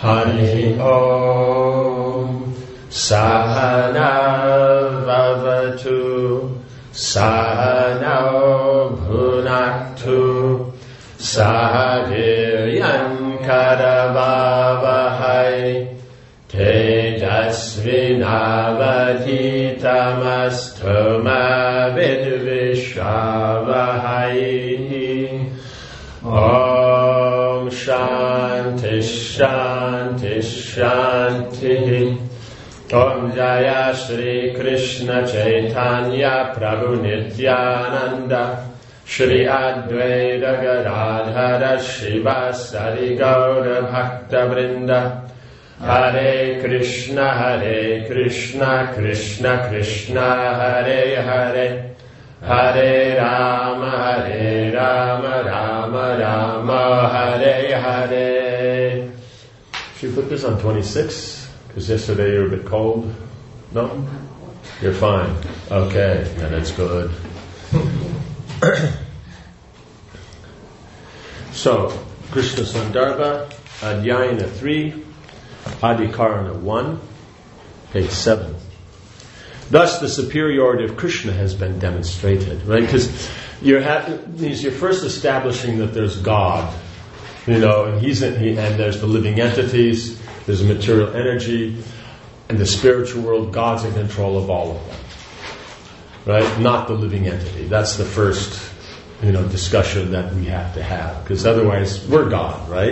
Hari Om. Sahana Vavatu Sahana Bhunaktu Sahaviryan Karavavahai Tejasvinavadhitamastu ma vidvishavahai. Om Shanti Shanti Shanti. Om Jaya Shri Krishna Chaitanya Prabhu Nityananda Shri Advaita Gadadhara Shivasari Gaura Bhakta Vrinda. Hare Krishna Krishna Krishna Hare Hare Hare Rama Rama Rama Hare Hare. Should we put this on 26? Because yesterday you were a bit cold? No? You're fine. Okay, then that's good. So, Krishna Sandarbha, Adhyayana 3, Adhikarana 1, page 7. Thus the superiority of Krishna has been demonstrated, right? Because you're first establishing that there's God, and and there's the living entities, there's a material energy, and the spiritual world. God's in control of all of them, right? Not the living entity. That's the first, discussion that we have to have, because otherwise we're God, right?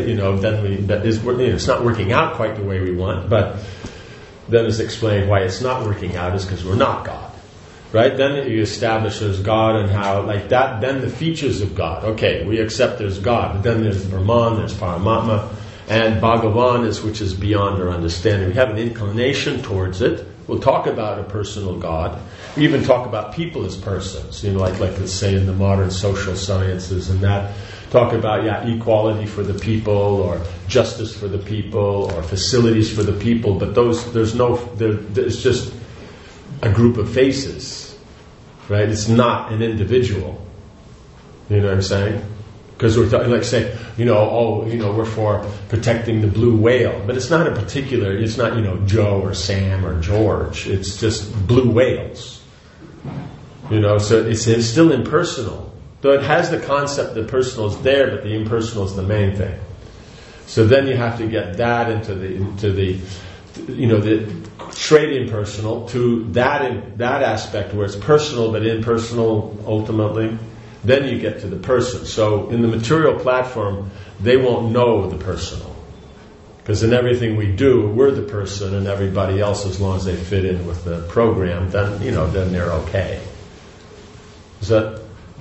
It's not working out quite the way we want, but then it's explained why it's not working out is because we're not God, right? Then you establish there's God and how, like that, then the features of God. Okay, we accept there's God, but then there's Brahman, there's Paramatma, and Bhagavan which is beyond our understanding. We have an inclination towards it. We'll talk about a personal God. We even talk about people as persons, like let's say in the modern social sciences and that, talk about equality for the people or justice for the people or facilities for the people, but there's just a group of faces, right? It's not an individual. You know what I'm saying? Because we're talking, like say, we're for protecting the blue whale, but it's not it's not Joe or Sam or George. It's just blue whales. So it's still impersonal. Though it has the concept that personal is there, but the impersonal is the main thing. So then you have to get that into the straight impersonal to that aspect where it's personal but impersonal ultimately. Then you get to the person. So in the material platform, they won't know the personal. Because in everything we do, we're the person, and everybody else, as long as they fit in with the program, then they're okay. Is that,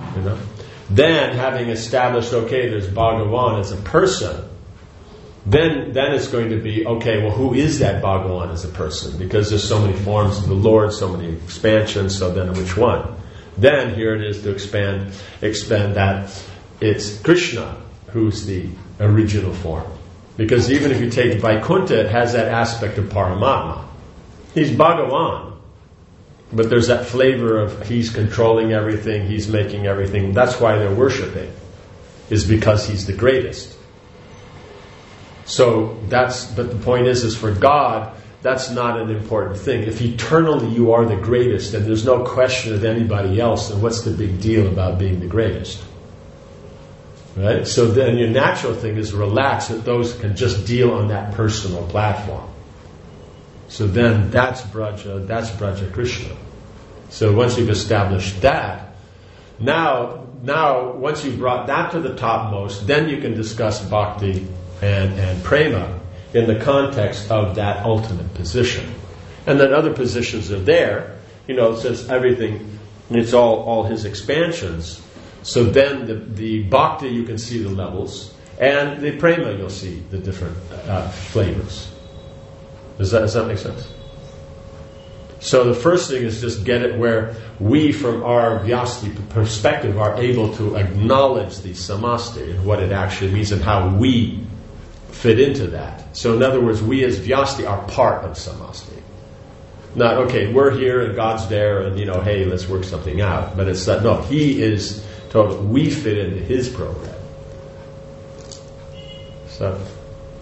Then, having established, there's Bhagavan as a person, then it's going to be, who is that Bhagavan as a person? Because there's so many forms of the Lord, so many expansions, so then which one? Then here it is to expand that it's Krishna who's the original form. Because even if you take Vaikuntha, it has that aspect of Paramatma. He's Bhagavan. But there's that flavor of he's controlling everything, he's making everything. That's why they're worshipping, is because he's the greatest. But the point is for God, that's not an important thing. If eternally you are the greatest and there's no question of anybody else, then what's the big deal about being the greatest? Right? So then your natural thing is relax, that those can just deal on that personal platform. So then that's Braja Krishna. So once you've established that, now once you've brought that to the topmost, then you can discuss bhakti and prema in the context of that ultimate position. And then other positions are there, since everything, it's all his expansions. So then the bhakti, you can see the levels, and the prema, you'll see the different flavors. Does that make sense? So the first thing is just get it where we, from our Vyasti perspective, are able to acknowledge the samasti and what it actually means and how we fit into that. So in other words, we as Vyasti are part of samasti. Not, we're here and God's there and, hey, let's work something out. But it's that, no, he is total. We fit into his program. So,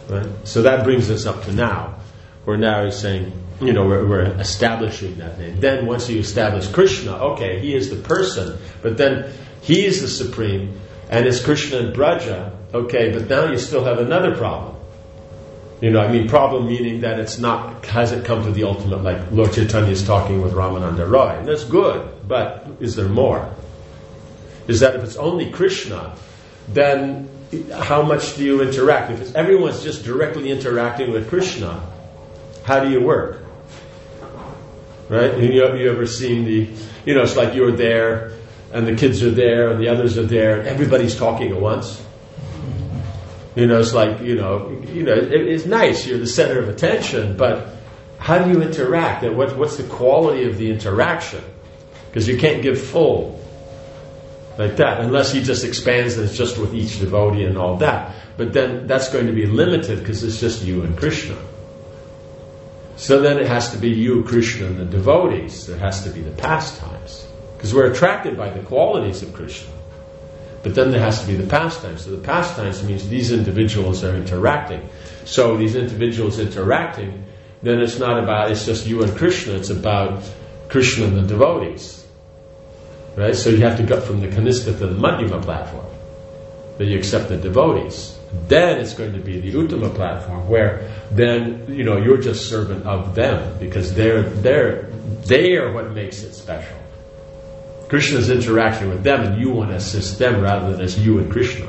Right? So that brings us up to now, where now he's saying, we're establishing that name. Then once you establish Krishna, okay, he is the person, but then he is the supreme, and it's Krishna and Braja, okay, but now you still have another problem. Problem meaning that hasn't come to the ultimate, like Lord Chaitanya is talking with Ramananda Roy, and that's good, but is there more? Is that if it's only Krishna, then how much do you interact? If everyone's just directly interacting with Krishna, how do you work? Right? You ever seen it's like you're there, and the kids are there, and the others are there, and everybody's talking at once. It's like, it's nice, you're the center of attention, but how do you interact? And what's the quality of the interaction? Because you can't give full like that, unless he just expands and it's just with each devotee and all that. But then that's going to be limited because it's just you and Krishna. So then it has to be you, Krishna, and the devotees. There has to be the pastimes. Because we're attracted by the qualities of Krishna. But then there has to be the pastimes. So the pastimes means these individuals are interacting. So these individuals interacting, then it's just you and Krishna, it's about Krishna and the devotees. Right? So you have to go from the Kanistha to the Madhyama platform. Then you accept the devotees. Then it's going to be the Uttama platform, where then, you're just servant of them, because they are what makes it special. Krishna's interacting with them, and you want to assist them rather than as you and Krishna.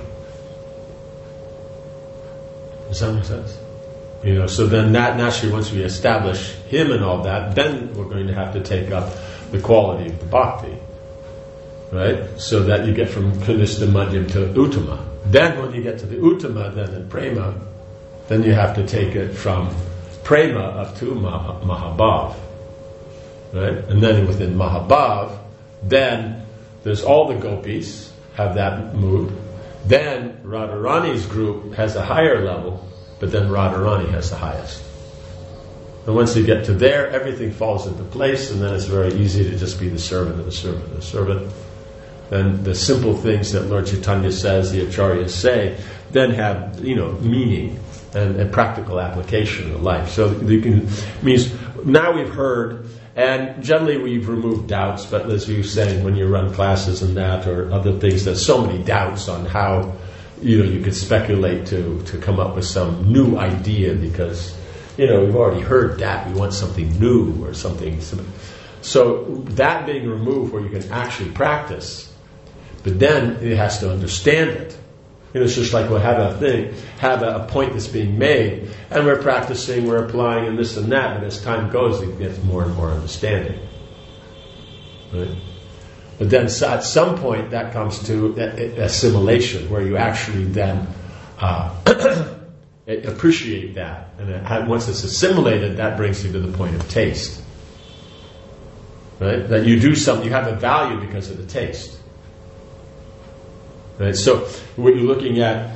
Does that make sense? So then naturally, once we establish him and all that, then we're going to have to take up the quality of the bhakti. Right? So that you get from Kanistha, Madhyam to Uttama. Then when you get to the Uttama, then in Prema, then you have to take it from Prema up to Mahabhav. Right? And then within Mahabhav, then there's all the gopis have that mood. Then Radharani's group has a higher level, but then Radharani has the highest. And once you get to there, everything falls into place, and then it's very easy to just be the servant of the servant of the servant. Then the simple things that Lord Chaitanya says, the acharyas say, then have meaning and a practical application in life. So means now we've heard. And generally we've removed doubts, but as you were saying, when you run classes and that or other things, there's so many doubts on how you could speculate to come up with some new idea, because we've already heard that. We want something new or something. So that being removed where you can actually practice, but then it has to understand it. It's just like we'll have a point that's being made, and we're practicing, we're applying, and this and that, and as time goes, it gets more and more understanding. Right? But then at some point, that comes to assimilation, where you actually then appreciate that. And once it's assimilated, that brings you to the point of taste. Right? That you do something, you have a value because of the taste. Right, so what you're looking at,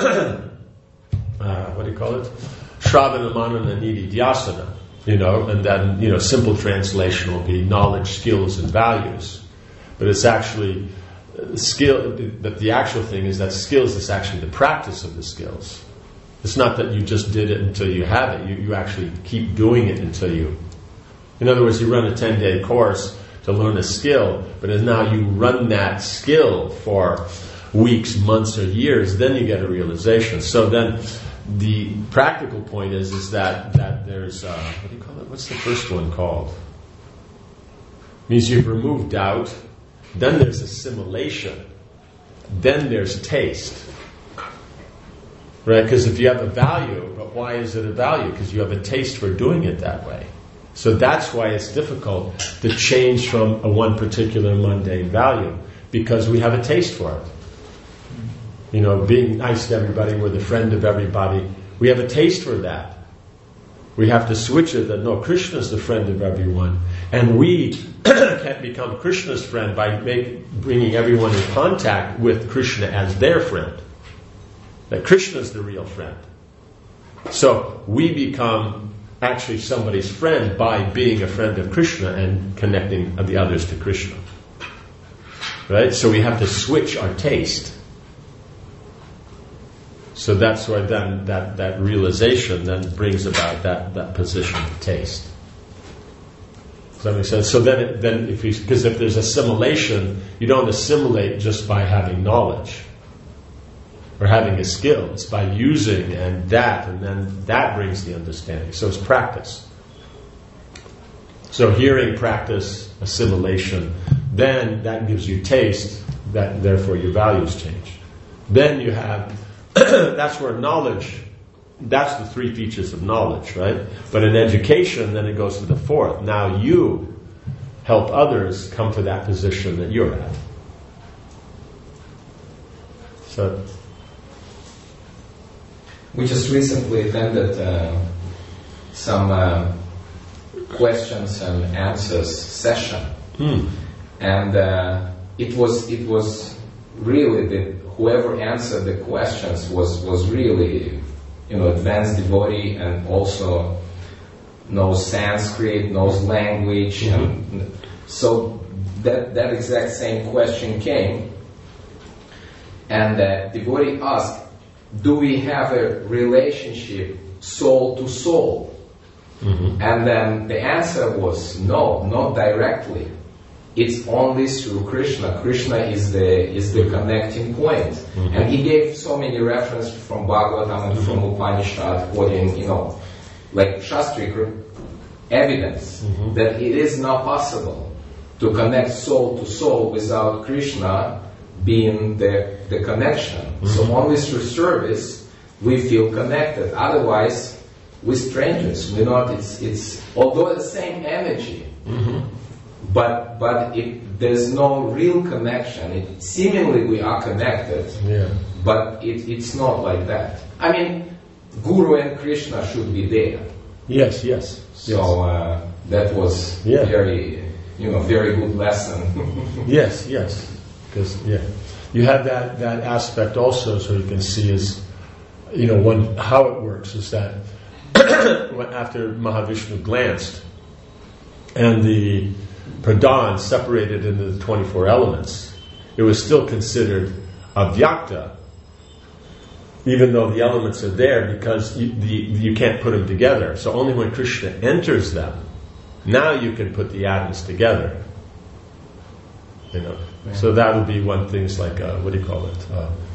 what do you call it? Shravana, Manana, Nidhi, Dhyasana, and then, simple translation will be knowledge, skills, and values. But it's actually skill, but the actual thing is that skills is actually the practice of the skills. It's not that you just did it until you have it. You actually keep doing it until you... In other words, you run a 10-day course to learn a skill, but as now you run that skill for weeks, months, or years, then you get a realization. So then the practical point is that there's, what do you call it? What's the first one called? It means you've removed doubt, then there's assimilation, then there's taste. Right? Because if you have a value, but why is it a value? Because you have a taste for doing it that way. So that's why it's difficult to change from one particular mundane value, because we have a taste for it. Being nice to everybody, we're the friend of everybody. We have a taste for that. We have to switch it that no, Krishna's the friend of everyone. And we can't become Krishna's friend by bringing everyone in contact with Krishna as their friend. That Krishna's the real friend. So we become actually somebody's friend by being a friend of Krishna and connecting the others to Krishna. Right? So we have to switch our taste. So that's why then that realization then brings about that position of taste. Does that make sense? So because if there's assimilation, you don't assimilate just by having knowledge or having a skill. It's by using and then that brings the understanding. So it's practice. So hearing, practice, assimilation, then that gives you taste, that therefore your values change. Then you have, that's where knowledge, that's the three features of knowledge, right? But in education, then it goes to the fourth. Now you help others come to that position that you're at. So, we just recently attended some questions and answers session, and it was really whoever answered the questions was really advanced devotee, and also knows Sanskrit, knows language, and so that exact same question came, and the devotee asked, do we have a relationship soul to soul? And then the answer was no, not directly. It's only through Krishna. Krishna is the connecting point. And he gave so many references from Bhagavatam and from Upanishad, quoting, like Shastric evidence that it is not possible to connect soul to soul without Krishna being the connection. So only through service we feel connected. Otherwise, we're strangers. We're not. It's although the same energy, but there's no real connection. Seemingly we are connected, but it's not like that. I mean, Guru and Krishna should be there. Yes. So that was very good lesson. Yes. Because you have that aspect also, so you can see how it works is that after Mahavishnu glanced and the pradhan separated into the 24 elements, it was still considered avyakta, even though the elements are there, because you can't put them together. So only when Krishna enters them, now you can put the atoms together. So that would be one thing, like, what do you call it?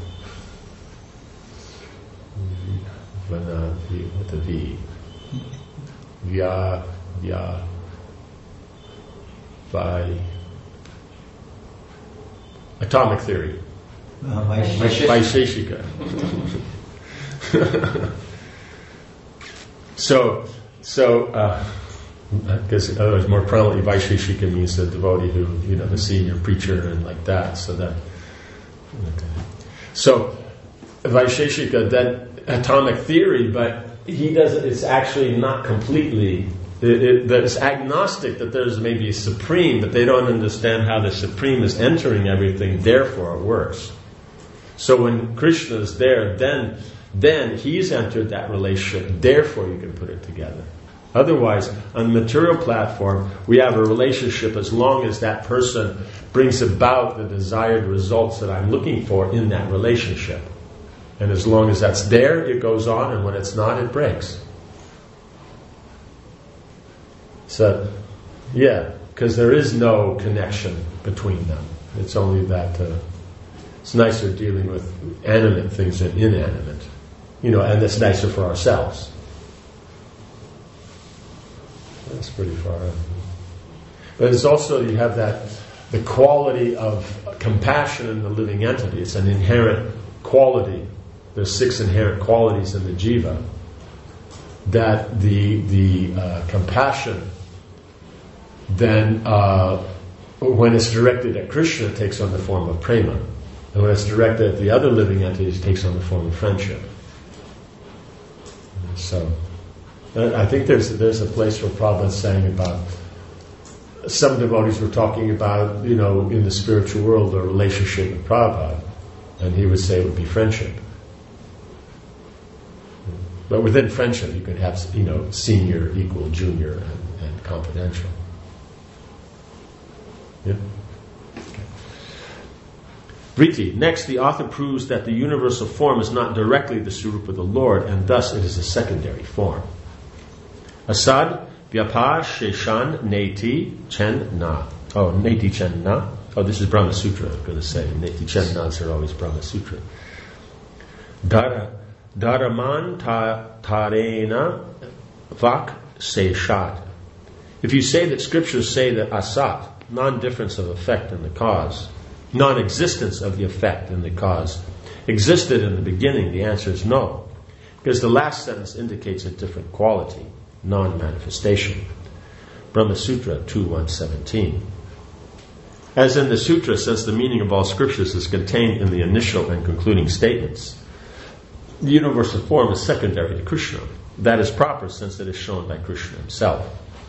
With the V. By atomic theory. Vaisheshika. So, because otherwise more prominently Vaisheshika means the devotee who, the senior preacher and like that. So Vaisheshika, then atomic theory, but he doesn't, it's actually not completely, it's agnostic that there's maybe a supreme, but they don't understand how the supreme is entering everything, therefore it works. So when Krishna is there, then he's entered that relationship, therefore you can put it together. Otherwise, on the material platform, we have a relationship as long as that person brings about the desired results that I'm looking for in that relationship. And as long as that's there, it goes on, and when it's not, it breaks. So, because there is no connection between them. It's only that it's nicer dealing with animate things than inanimate. And it's nicer for ourselves. That's pretty far out. But it's also, you have the quality of compassion in the living entity. It's an inherent quality. There's 6 inherent qualities in the jiva. That the compassion, then when it's directed at Krishna, it takes on the form of prema. And when it's directed at the other living entities, it takes on the form of friendship. So, I think there's a place where Prabhupada's saying about, some devotees were talking about, in the spiritual world, a relationship with Prabhupada. And he would say it would be friendship. But within friendship, you could have, senior, equal, junior, and confidential. Yeah? Okay. Vritti. Next, the author proves that the universal form is not directly the Swarupa of the Lord, and thus it is a secondary form. Asad, Vyapa, Sheshan, Neti, Chen, Na. Oh, Neti, Chen, Na. Oh, this is Brahma Sutra, I'm going to say. Neti, Chen, Nas are always Brahma Sutra. Daraman, Tarena, Vak, Seshat. If you say that scriptures say that Asat, non-difference of effect in the cause, non-existence of the effect in the cause, existed in the beginning, the answer is no. Because the last sentence indicates a different quality, non-manifestation. Brahma Sutra 2.117. As in the sutra says, the meaning of all scriptures is contained in the initial and concluding statements. The universal form is secondary to Krishna. That is proper since it is shown by Krishna himself.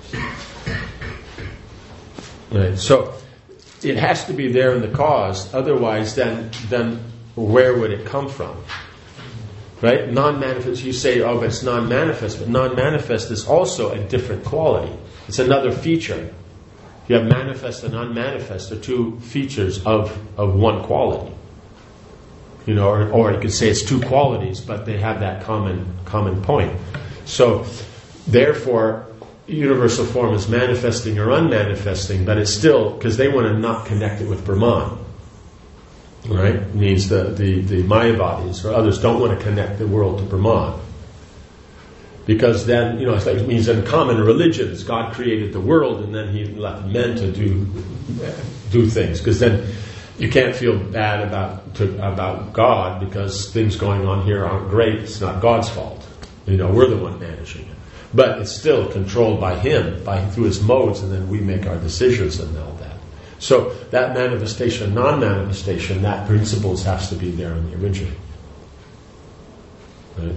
Right. So it has to be there in the cause, otherwise then where would it come from? Right? Non-manifest, you say, oh, but it's non-manifest, but non-manifest is also a different quality. It's another feature. You have manifest and unmanifest are two features of one quality. You know, or you could say it's two qualities, but they have that common point. So, therefore, universal form is manifesting or unmanifesting, but it's still, because they want to not connect it with Brahman. Right? It means the Mayavadis or others don't want to connect the world to Brahman. Because then, you know, it's like, it means in common religions, God created the world and then He left men to do things. Because then you can't feel bad about God because things going on here aren't great. It's not God's fault. You know, we're the one managing it. But it's still controlled by Him, through His modes, and then we make our decisions and all that. So that manifestation, non-manifestation, that principles has to be there in the original. Right?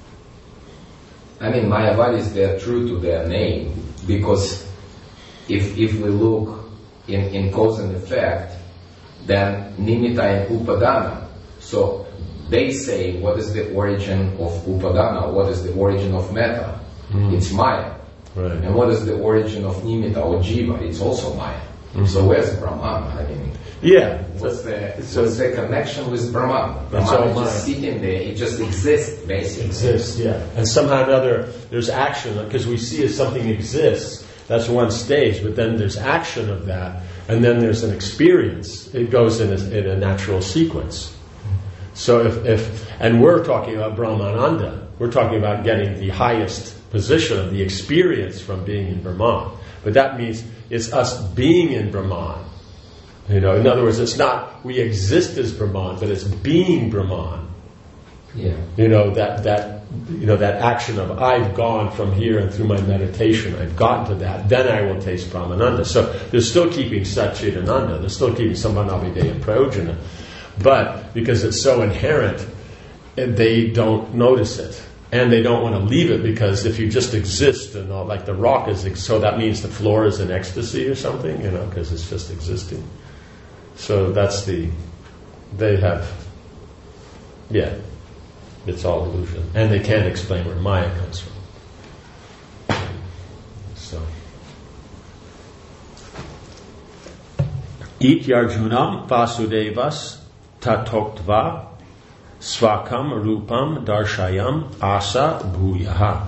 I mean, Mayavadis, they are true to their name, because if we look in cause and effect, then Nimitta and Upadana. So they say, what is the origin of Upadana? What is the origin of Metta? It's Maya. Right. And what is the origin of Nimitta or Jiva? It's also Maya. So where's Brahman? I mean, yeah. What's the connection with Brahman? Brahman is just sitting there, it just exists, basically. Exists, yeah. And somehow or another, there's action, because we see as something exists, that's one stage, but then there's action of that, and then there's an experience. It goes in a natural sequence. So and we're talking about Brahmananda, we're talking about getting the highest position of the experience from being in Brahman. But that means it's us being in Brahman. You know, in other words, it's not we exist as Brahman, but it's being Brahman. Yeah. You know, that action of I've gone from here and through my meditation, I've gotten to that, then I will taste Brahmananda. So they're still keeping Satchidananda, they're still keeping Sambhanavideya Prayojana, but because it's so inherent, they don't notice it. And they don't want to leave it, because if you just exist and all, like the rock is, so that means the floor is in ecstasy or something, you know, because it's just existing. So it's all illusion. And they can't explain where Maya comes from. So. Ityarjunam Vasudevas Tatoktva Svakam Rupam Darshayam Asa Bhuyaha.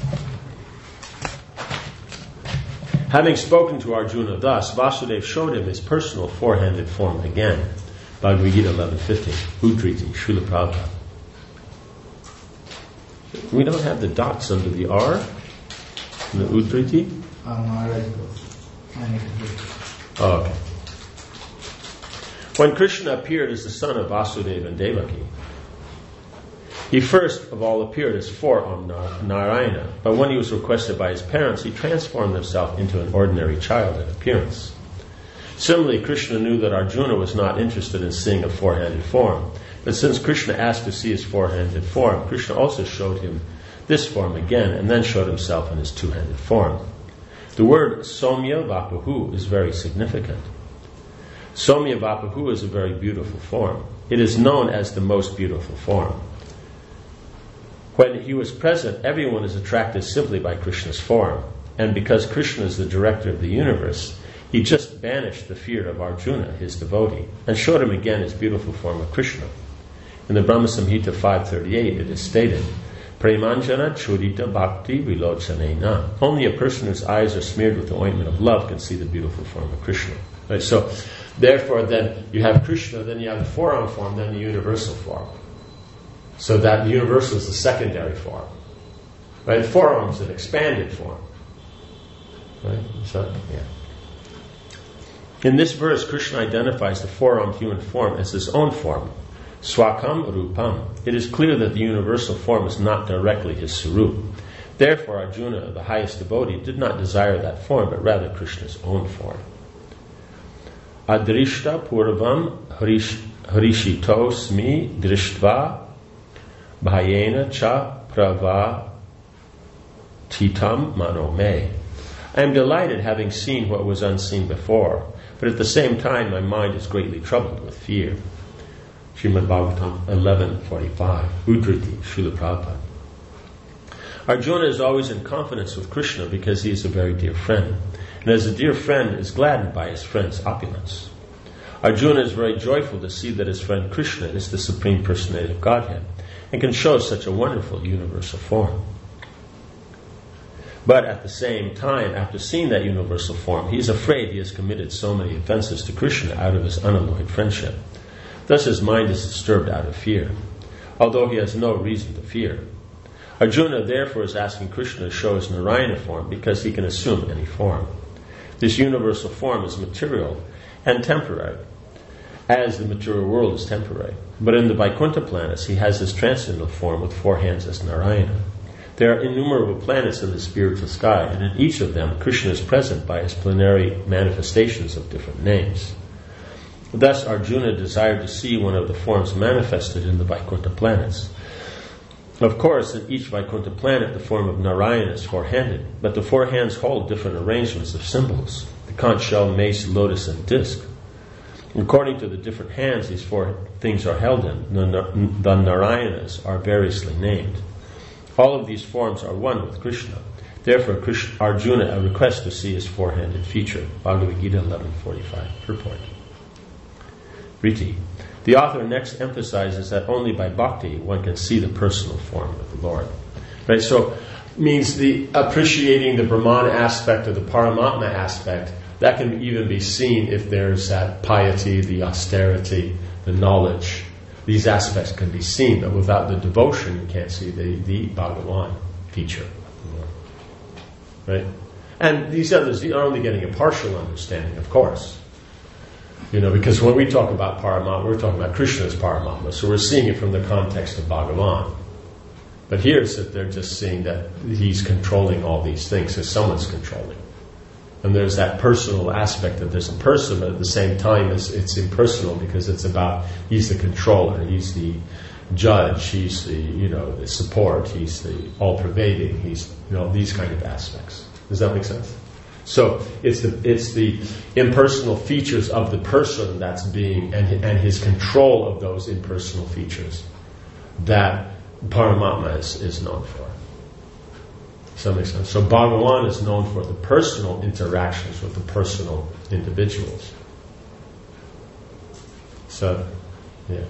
Having spoken to Arjuna thus, Vasudeva showed him his personal four-handed form again. Bhagavad Gita 11:50. Udriti, Srila Prabhupada. We don't have the dots under the R in the Udriti? Oh, okay. When Krishna appeared as the son of Vasudeva and Devaki, he first of all appeared as form Narayana, but when he was requested by his parents, he transformed himself into an ordinary child in appearance. Similarly, Krishna knew that Arjuna was not interested in seeing a four-handed form, but since Krishna asked to see his four-handed form, Krishna also showed him this form again, and then showed himself in his two-handed form. The word Somya Vapahu is very significant. Somya Vapahu is a very beautiful form. It is known as the most beautiful form. When he was present, everyone is attracted simply by Krishna's form. And because Krishna is the director of the universe, He just banished the fear of Arjuna, his devotee, and showed him again his beautiful form of Krishna. In the Brahma Samhita 538, it is stated, Premanjana churita bhakti vilochanena. Only a person whose eyes are smeared with the ointment of love can see the beautiful form of Krishna. Right? So, therefore, then you have Krishna, then you have the four-arm form, then the universal form. So that universal is the secondary form. Right? Four arms, an expanded form. Right? So, yeah. In this verse, Krishna identifies the four-armed human form as his own form, swakam rupam. It is clear that the universal form is not directly his swarup. Therefore, Arjuna, the highest devotee, did not desire that form, but rather Krishna's own form. Adrishta purvam harishitosmi drishtva bhayena cha pravatitam manome. I am delighted having seen what was unseen before, but at the same time my mind is greatly troubled with fear. Srimad Bhagavatam 11:45. Udriti, Srila Prabhupada. Arjuna is always in confidence with Krishna because he is a very dear friend, and as a dear friend is gladdened by his friend's opulence. Arjuna is very joyful to see that his friend Krishna is the Supreme Personality of Godhead and can show such a wonderful universal form. But at the same time, after seeing that universal form, he is afraid he has committed so many offenses to Krishna out of his unalloyed friendship. Thus his mind is disturbed out of fear, although he has no reason to fear. Arjuna therefore is asking Krishna to show his Narayana form because he can assume any form. This universal form is material and temporary, as the material world is temporary. But in the Vaikuntha planets, he has his transcendental form with four hands as Narayana. There are innumerable planets in the spiritual sky, and in each of them, Krishna is present by his plenary manifestations of different names. Thus, Arjuna desired to see one of the forms manifested in the Vaikuntha planets. Of course, in each Vaikuntha planet, the form of Narayana is four-handed, but the four hands hold different arrangements of symbols: the conch shell, mace, lotus, and disc. According to the different hands these four things are held in, the Narayanas are variously named. All of these forms are one with Krishna. Therefore, Arjuna requests to see his four-handed feature. Bhagavad Gita 11:45. Purport. Riti. The author next emphasizes that only by bhakti one can see the personal form of the Lord. Right? So, means the appreciating the Brahman aspect or the Paramatma aspect, that can even be seen if there's that piety, the austerity, the knowledge. These aspects can be seen, but without the devotion, you can't see the Bhagavan feature. Right? And these others, you're only getting a partial understanding, of course. Because when we talk about Paramatma, we're talking about Krishna's Paramatma, so we're seeing it from the context of Bhagavan. But here it's that they're just seeing that he's controlling all these things, so someone's controlling. And there's that personal aspect that there's a person, but at the same time it's impersonal because it's about he's the controller, he's the judge, he's the support, he's the all-pervading, he's these kind of aspects. Does that make sense? So it's the impersonal features of the person that's being and his control of those impersonal features that Paramatma is known for. Does that make sense? So Bhagavan is known for the personal interactions with the personal individuals. So, yeah.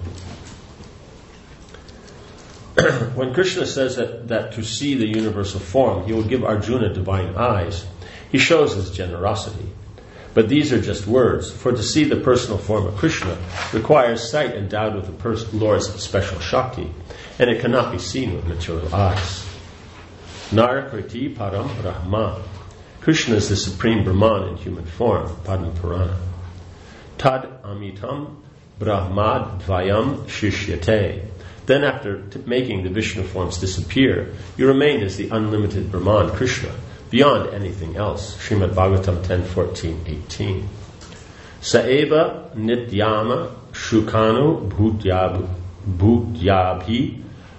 When Krishna says that to see the universal form, he will give Arjuna divine eyes, he shows his generosity. But these are just words, for to see the personal form of Krishna requires sight endowed with the Lord's special Shakti, and it cannot be seen with material eyes. Narakriti Param Brahma. Krishna is the supreme Brahman in human form, Padma Purana. Tad Amitam Brahmad Dvayam Shishyate. Then after making the Vishnu forms disappear, you remain as the unlimited Brahman, Krishna, beyond anything else. Srimad Bhagavatam 10:14-18. Saeva Nityama Shukanu Bhutyabhi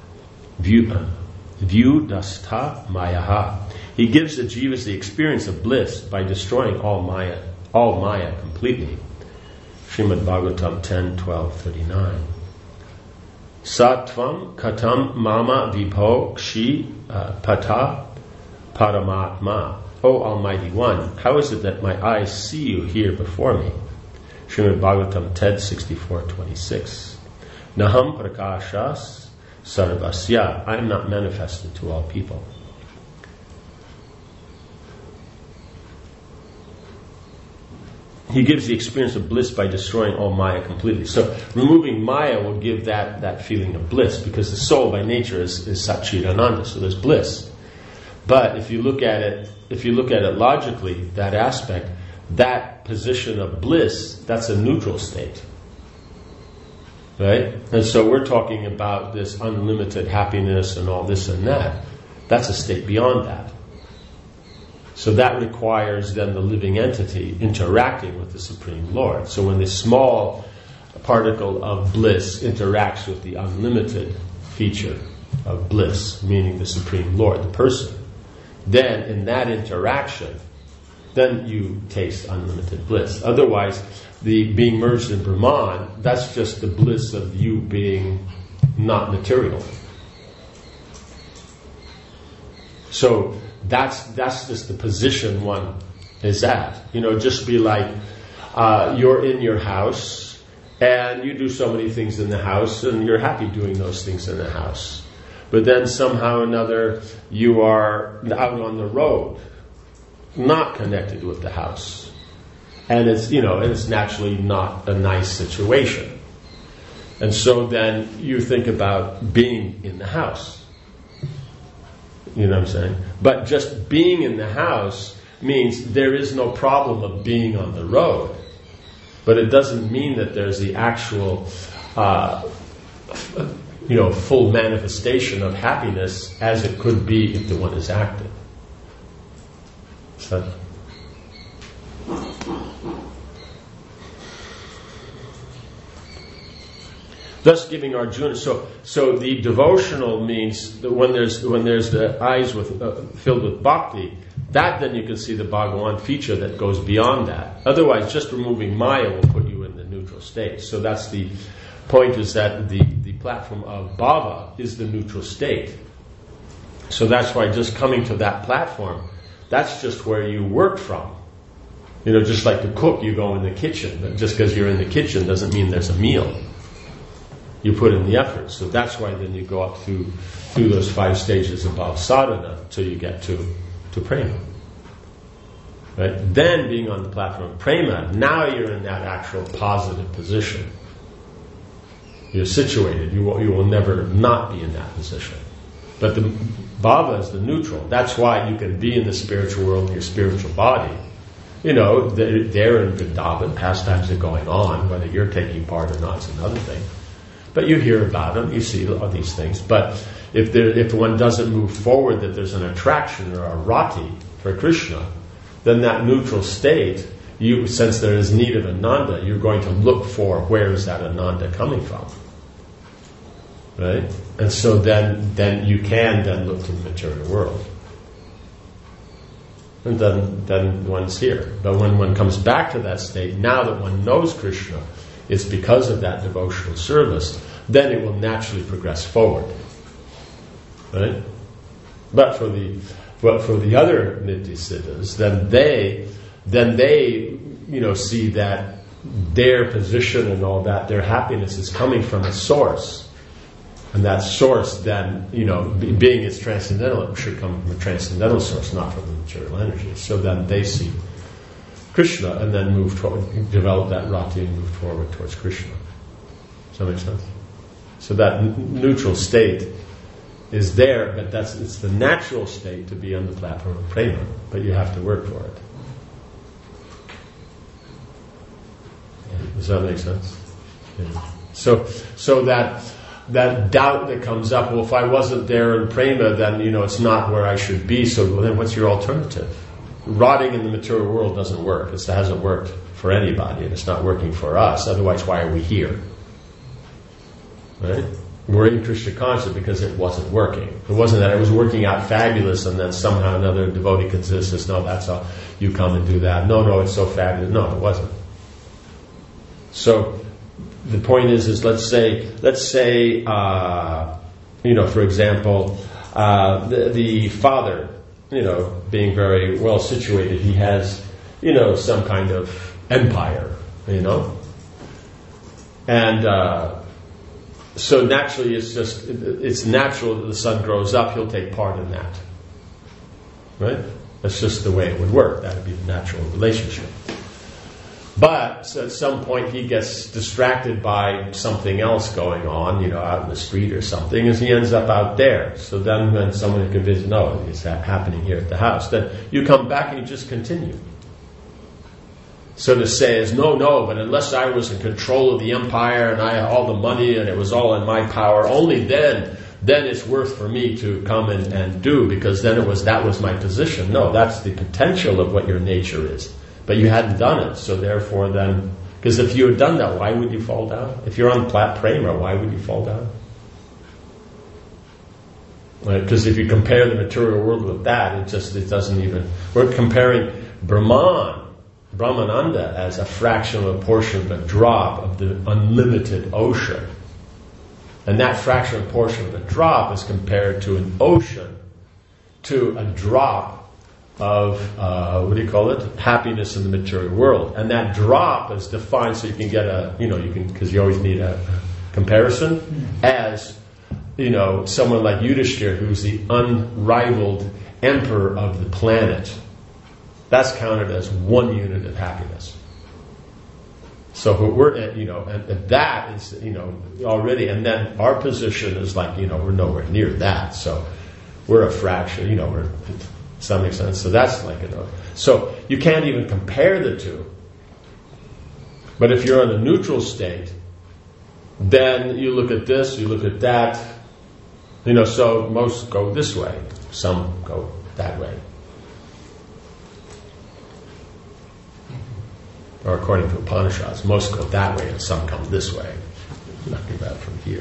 Vyudastha Mayaha. He gives the jivas the experience of bliss by destroying all Maya completely. Srimad Bhagavatam 10:12-39. Sattvam katam mama vibho kshi pata paramatma O Almighty One, how is it that my eyes see you here before me? Srimad Bhagavatam, TED 64:26. Naham prakashas sarvasya. I am not manifested to all people. He gives the experience of bliss by destroying all Maya completely. So removing Maya will give that feeling of bliss, because the soul by nature is Satchidananda, so there's bliss. But if you look at it logically, that aspect, that position of bliss, that's a neutral state. Right? And so we're talking about this unlimited happiness and all this and that. That's a state beyond that. So that requires then the living entity interacting with the Supreme Lord. So when the small particle of bliss interacts with the unlimited feature of bliss, meaning the Supreme Lord, the person, then in that interaction, then you taste unlimited bliss. Otherwise, the being merged in Brahman, that's just the bliss of you being not material. So that's just the position one is at. Just be like you're in your house and you do so many things in the house and you're happy doing those things in the house. But then somehow or another you are out on the road, not connected with the house. And it's naturally not a nice situation. And so then you think about being in the house. You know what I'm saying? But just being in the house means there is no problem of being on the road. But it doesn't mean that there's the actual, full manifestation of happiness as it could be if the one is active. So, thus giving Arjuna, so the devotional means that when there's the eyes filled with bhakti, that then you can see the Bhagavan feature that goes beyond that. Otherwise, just removing Maya will put you in the neutral state. So that's the point, is that the platform of bhava is the neutral state. So that's why just coming to that platform, that's just where you work from. Just like to cook, you go in the kitchen. But just because you're in the kitchen doesn't mean there's a meal. You put in the effort. So that's why then you go up through those 5 stages above sadhana till you get to prema. Right? Then being on the platform of prema, now you're in that actual positive position. You're situated. You will never not be in that position. But the bhava is the neutral. That's why you can be in the spiritual world in your spiritual body. They're in Vrindavan, pastimes are going on. Whether you're taking part or not is another thing. But you hear about them, you see all these things. But if one doesn't move forward, that there's an attraction or a rati for Krishna, then that neutral state, since there is need of Ananda, you're going to look for where is that Ananda coming from. Right? And so then you can then look to the material world. And then one's here. But when one comes back to that state, now that one knows Krishna, it's because of that devotional service, then it will naturally progress forward. Right? But for the other Nityasiddhas, then they see that their position and all that, their happiness is coming from a source. And that source then, being its transcendental, it should come from a transcendental source, not from the material energy. So then they see Krishna and then move toward, develop that rati and move forward towards Krishna. Does that make sense? So that neutral state is there, but it's the natural state to be on the platform of prema, but you have to work for it. Does that make sense? Yeah. So that doubt that comes up, well, if I wasn't there in prema, then it's not where I should be. So then, what's your alternative? Rotting in the material world doesn't work. It hasn't worked for anybody, and it's not working for us. Otherwise, why are we here? Right? We're in Krishna consciousness because it wasn't working. It wasn't that it was working out fabulous, and then somehow another devotee could says, "No, that's all. You come and do that." No, it's so fabulous. No, it wasn't. So the point is let's say, for example, the father, being very well situated, he has, some kind of empire, And so naturally it's natural that the son grows up, he'll take part in that. Right? That's just the way it would work. That would be the natural relationship. But at some point he gets distracted by something else going on, out in the street or something, and he ends up out there. So then when someone can visit, no, it's happening here at the house, then you come back and you just continue. So to say is, no, but unless I was in control of the empire and I had all the money and it was all in my power, only then it's worth for me to come and do, because then that was my position. No, that's the potential of what your nature is. But you hadn't done it, so therefore then, because if you had done that, why would you fall down? If you're on Plat Prema, why would you fall down? Because if you compare the material world with that, it doesn't even, we're comparing Brahmananda as a fraction of a portion of a drop of the unlimited ocean. And that fraction of a portion of a drop is compared to an ocean, to a drop of, happiness in the material world. And that drop is defined so you can get because you always need a comparison, as, someone like Yudhishthira, who's the unrivaled emperor of the planet. That's counted as 1 unit of happiness. So we're at, and that is, already, and then our position is like, we're nowhere near that. So we're a fraction, does that make sense? So that's like, so you can't even compare the two. But if you're in a neutral state, then you look at this, you look at that, so most go this way, some go that way. Or according to Upanishads, most go that way and some come this way. Nothing bad from here.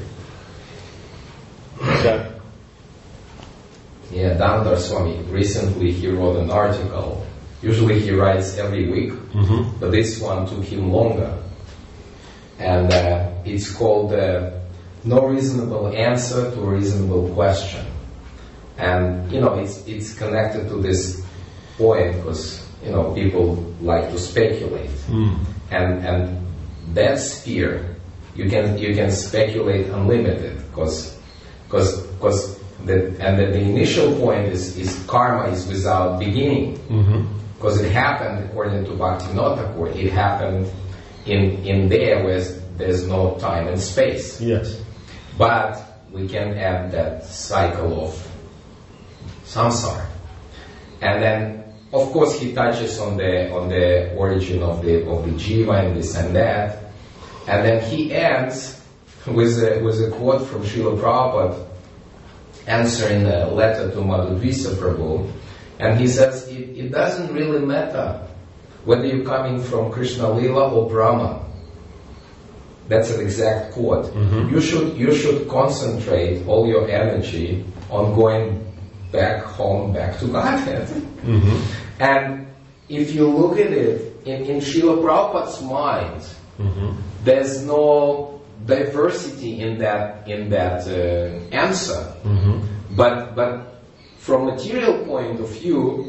Yeah, Damodar Swami, recently he wrote an article. Usually he writes every week, but this one took him longer. And it's called No Reasonable Answer to a Reasonable Question. And, it's connected to this point because, people like to speculate. And that sphere, you can speculate unlimited because the initial point is karma is without beginning, because it happened according to Bhaktivinoda Thakur. It happened in there where there's no time and space. Yes, but we can add that cycle of samsara, and then of course he touches on the origin of the jiva and this and that, and then he ends with a quote from Srila Prabhupada answering a letter to Madhudvisa Prabhu, and he says, it doesn't really matter whether you're coming from Krishna Lila or Brahma. That's an exact quote. You should concentrate all your energy on going back home, back to Godhead. And if you look at it, in Srila Prabhupada's mind, there's no diversity in that answer. But from material point of view,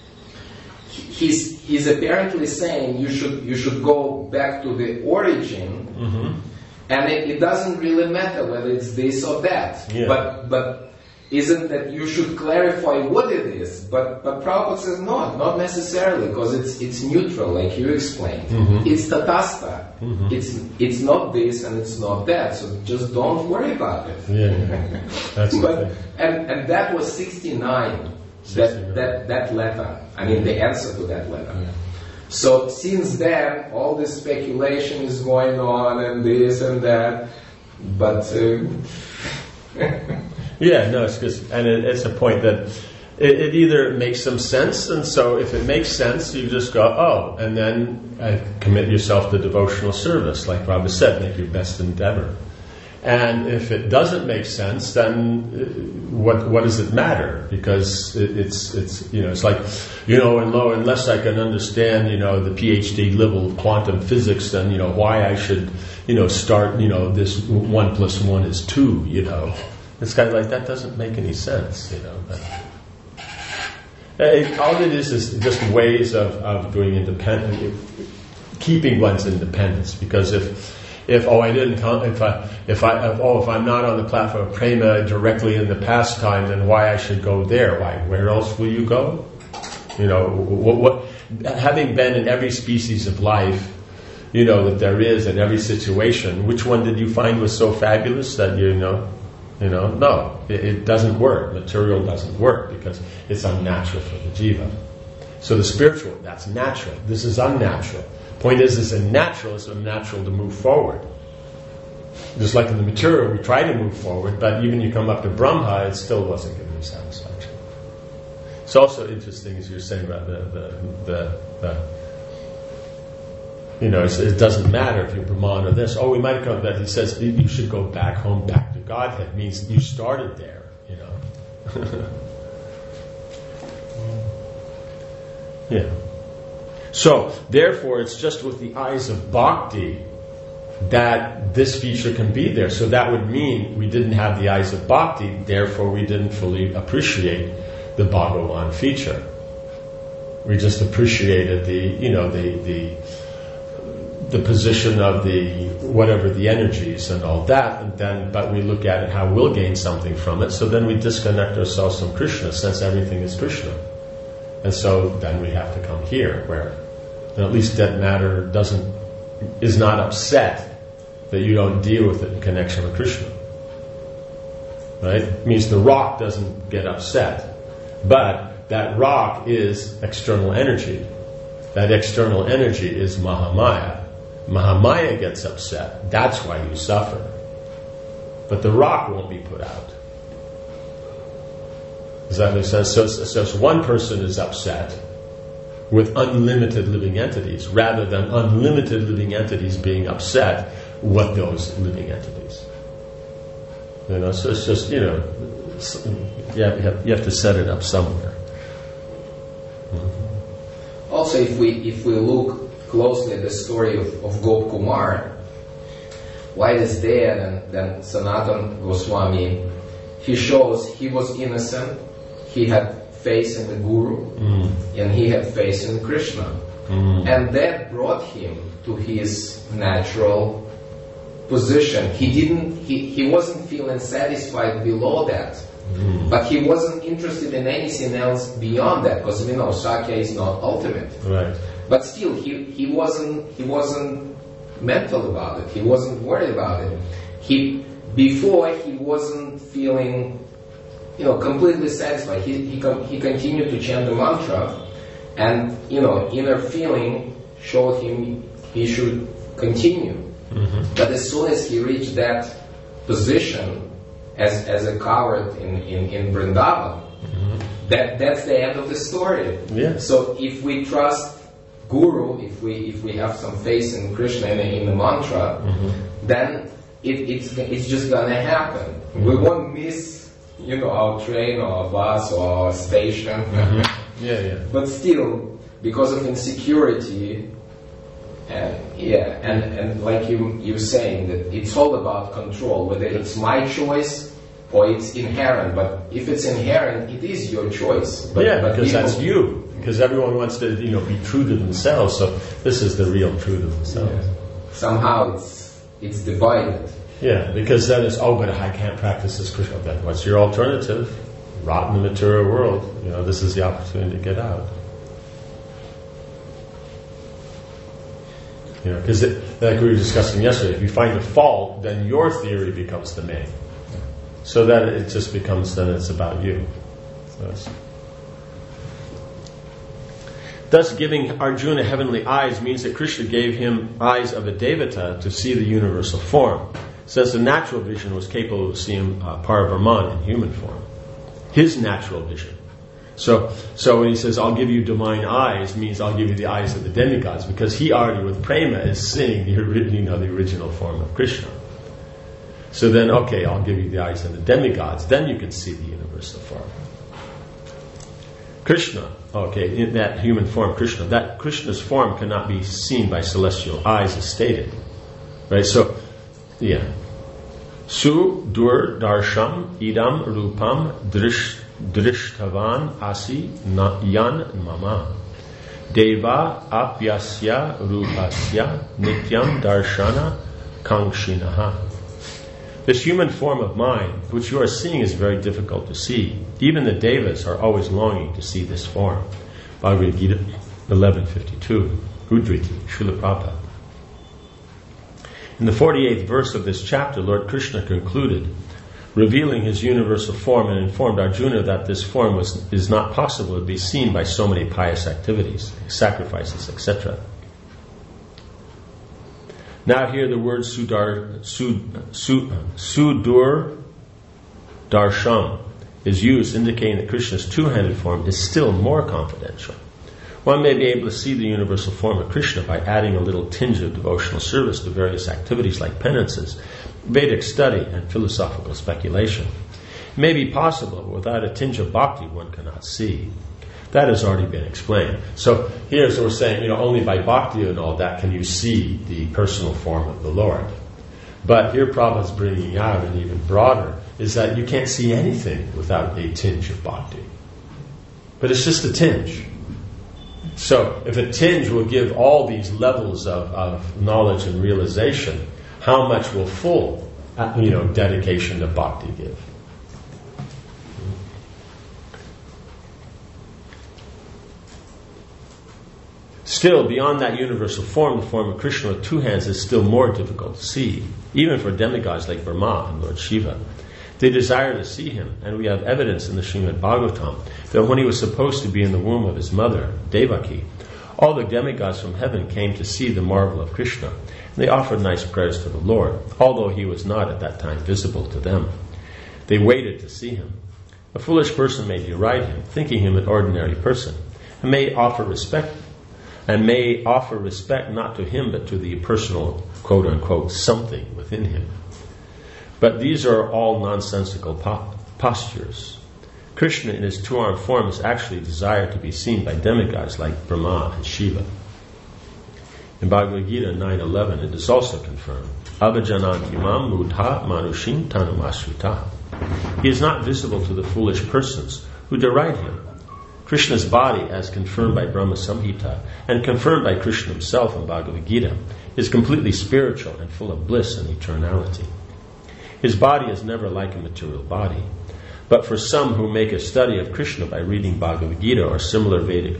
he's apparently saying you should go back to the origin, and it doesn't really matter whether it's this or that. Yeah. But isn't that you should clarify what it is? But Prabhupada says no, not necessarily, because it's neutral, like you explained. It's tatastha. It's not this and it's not that. So just don't worry about it. Yeah. That's but and that was 69. That letter. I mean the answer to that letter. Yeah. So since then, all this speculation is going on and this and that, but. Yeah, no, it's because, and it's a point that it either makes some sense, and so if it makes sense, you just go, oh, and then commit yourself to devotional service, like Prabhupada said, make your best endeavor. And if it doesn't make sense, then what does it matter? Because it's like, unless I can understand, the PhD level of quantum physics, then, why I should, start, this 1 + 1 is 2, It's kind of like, that doesn't make any sense, But All it is just ways of doing independent, keeping one's independence. Because if I'm not on the platform of prema directly in the pastime, then why I should go there? Why? Where else will you go? Having been in every species of life, that there is in every situation, which one did you find was so fabulous that no, it doesn't work. Material doesn't work because it's unnatural for the jiva. So the spiritual, that's natural. This is unnatural. Point is, it's unnatural to move forward. Just like in the material, we try to move forward, but even you come up to Brahma, it still wasn't giving you satisfaction. It's also interesting, as you're saying about it doesn't matter if you're Brahman or this. We might come back. He says you should go back home, back to Godhead. It means you started there, Yeah. So, therefore, it's just with the eyes of bhakti that this feature can be there. So that would mean we didn't have the eyes of bhakti, therefore we didn't fully appreciate the Bhagavan feature. We just appreciated the position of the energies and all that, but we look at it how we'll gain something from it, so then we disconnect ourselves from Krishna, since everything is Krishna. And so then we have to come here, where at least dead matter is not upset that you don't deal with it in connection with Krishna. Right? It means the rock doesn't get upset. But that rock is external energy. That external energy is Mahamaya. Mahamaya gets upset. That's why you suffer. But the rock won't be put out. Does that make sense? So one person is upset with unlimited living entities, rather than unlimited living entities being upset with those living entities. So it's just, you have to set it up somewhere. Mm-hmm. Also, if we look closely at the story of Gop Kumar, while he's there, then Sanatana Goswami, he shows he was innocent, he had faith in the Guru, and he had faith in Krishna. And that brought him to his natural position. He wasn't feeling satisfied below that. But he wasn't interested in anything else beyond that, because we know Sakya is not ultimate. Right. But still, he wasn't mental about it. He wasn't worried about it. Before he wasn't feeling, completely satisfied. He continued to chant the mantra, and inner feeling showed him he should continue. Mm-hmm. But as soon as he reached that position as a coward in Vrindavan, that's the end of the story. Yeah. So if we trust Guru, if we have some faith in Krishna in the mantra, then it's just gonna happen. We won't miss our train or our bus or our station. Yeah. But still, because of insecurity, and like you're saying, that it's all about control, whether it's my choice or it's inherent. But if it's inherent, it is your choice. But because that's you. Because everyone wants to, be true to themselves. So this is the real true to themselves. Yeah. Somehow it's divided. Yeah, because then it's, but I can't practice this Krishna. Then what's your alternative? Rot in the material world. This is the opportunity to get out. Because like we were discussing yesterday, if you find a fault, then your theory becomes the main. So that it just becomes, then it's about you. Thus, giving Arjuna heavenly eyes means that Krishna gave him eyes of a devata to see the universal form. Since the natural vision was capable of seeing Parabrahman in human form. His natural vision. So when he says, I'll give you divine eyes, means I'll give you the eyes of the demigods, because he already with prema is seeing the original form of Krishna. So then, okay, I'll give you the eyes of the demigods, then you can see the universal form. Krishna, in that human form, that Krishna's form cannot be seen by celestial eyes as stated. Right, so, Su dur darsham idam rupam drishtavan asi yan mama. Deva apyasya rupasya nityam darshana kankshinaha. This human form of mine, which you are seeing, is very difficult to see. Even the devas are always longing to see this form. Bhagavad Gita 11:52. Udriti, Srila Prabhupada. In the 48th verse of this chapter, Lord Krishna concluded, revealing his universal form, and informed Arjuna that this form is not possible to be seen by so many pious activities, sacrifices, etc. Now here the word sudur darsham is used, indicating that Krishna's two-handed form is still more confidential. One may be able to see the universal form of Krishna by adding a little tinge of devotional service to various activities like penances, Vedic study, and philosophical speculation. It may be possible, but without a tinge of bhakti one cannot see. That has already been explained. So here, so we're saying, only by bhakti and all that can you see the personal form of the Lord. But here Prabhupada's bringing out, and even broader, is that you can't see anything without a tinge of bhakti. But it's just a tinge. So if a tinge will give all these levels of knowledge and realization, how much will full, dedication to bhakti give? Still, beyond that universal form, the form of Krishna with two hands is still more difficult to see, even for demigods like Brahma and Lord Shiva. They desire to see him, and we have evidence in the Srimad Bhagavatam that when he was supposed to be in the womb of his mother, Devaki, all the demigods from heaven came to see the marvel of Krishna, and they offered nice prayers to the Lord, although he was not at that time visible to them. They waited to see him. A foolish person may deride him, thinking him an ordinary person, and may offer respect not to him but to the personal, quote-unquote, something within him. But these are all nonsensical postures. Krishna in his two-armed form is actually desired to be seen by demigods like Brahma and Shiva. In Bhagavad Gita 9:11 it is also confirmed, Abhajananti mam mudha manushim tanumasrita. He is not visible to the foolish persons who deride him. Krishna's body, as confirmed by Brahma Samhita and confirmed by Krishna himself in Bhagavad Gita, is completely spiritual and full of bliss and eternality. His body is never like a material body. But for some who make a study of Krishna by reading Bhagavad Gita or similar Vedic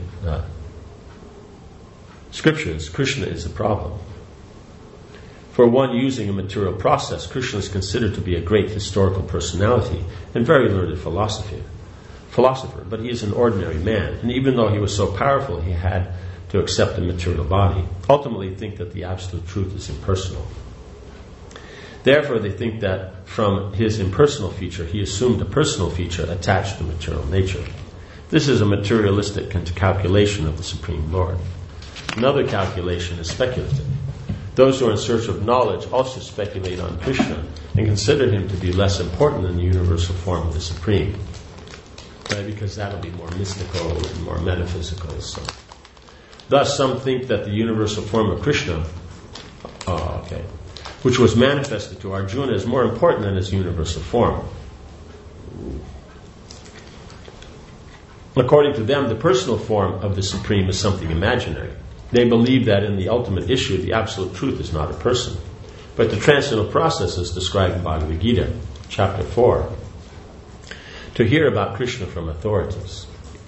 scriptures, Krishna is the problem. For one using a material process, Krishna is considered to be a great historical personality and very learned philosopher, but he is an ordinary man, and even though he was so powerful, he had to accept a material body, ultimately think that the absolute truth is impersonal. Therefore, they think that from his impersonal feature, he assumed a personal feature attached to material nature. This is a materialistic calculation of the Supreme Lord. Another calculation is speculative. Those who are in search of knowledge also speculate on Krishna and consider him to be less important than the universal form of the Supreme. Right? Because that will be more mystical and more metaphysical. So. Thus, some think that the universal form of Krishna, which was manifested to Arjuna, is more important than his universal form. According to them, the personal form of the Supreme is something imaginary. They believe that in the ultimate issue, the absolute truth is not a person, but the transcendental process is described in Bhagavad Gita, chapter 4, to hear about Krishna from authorities.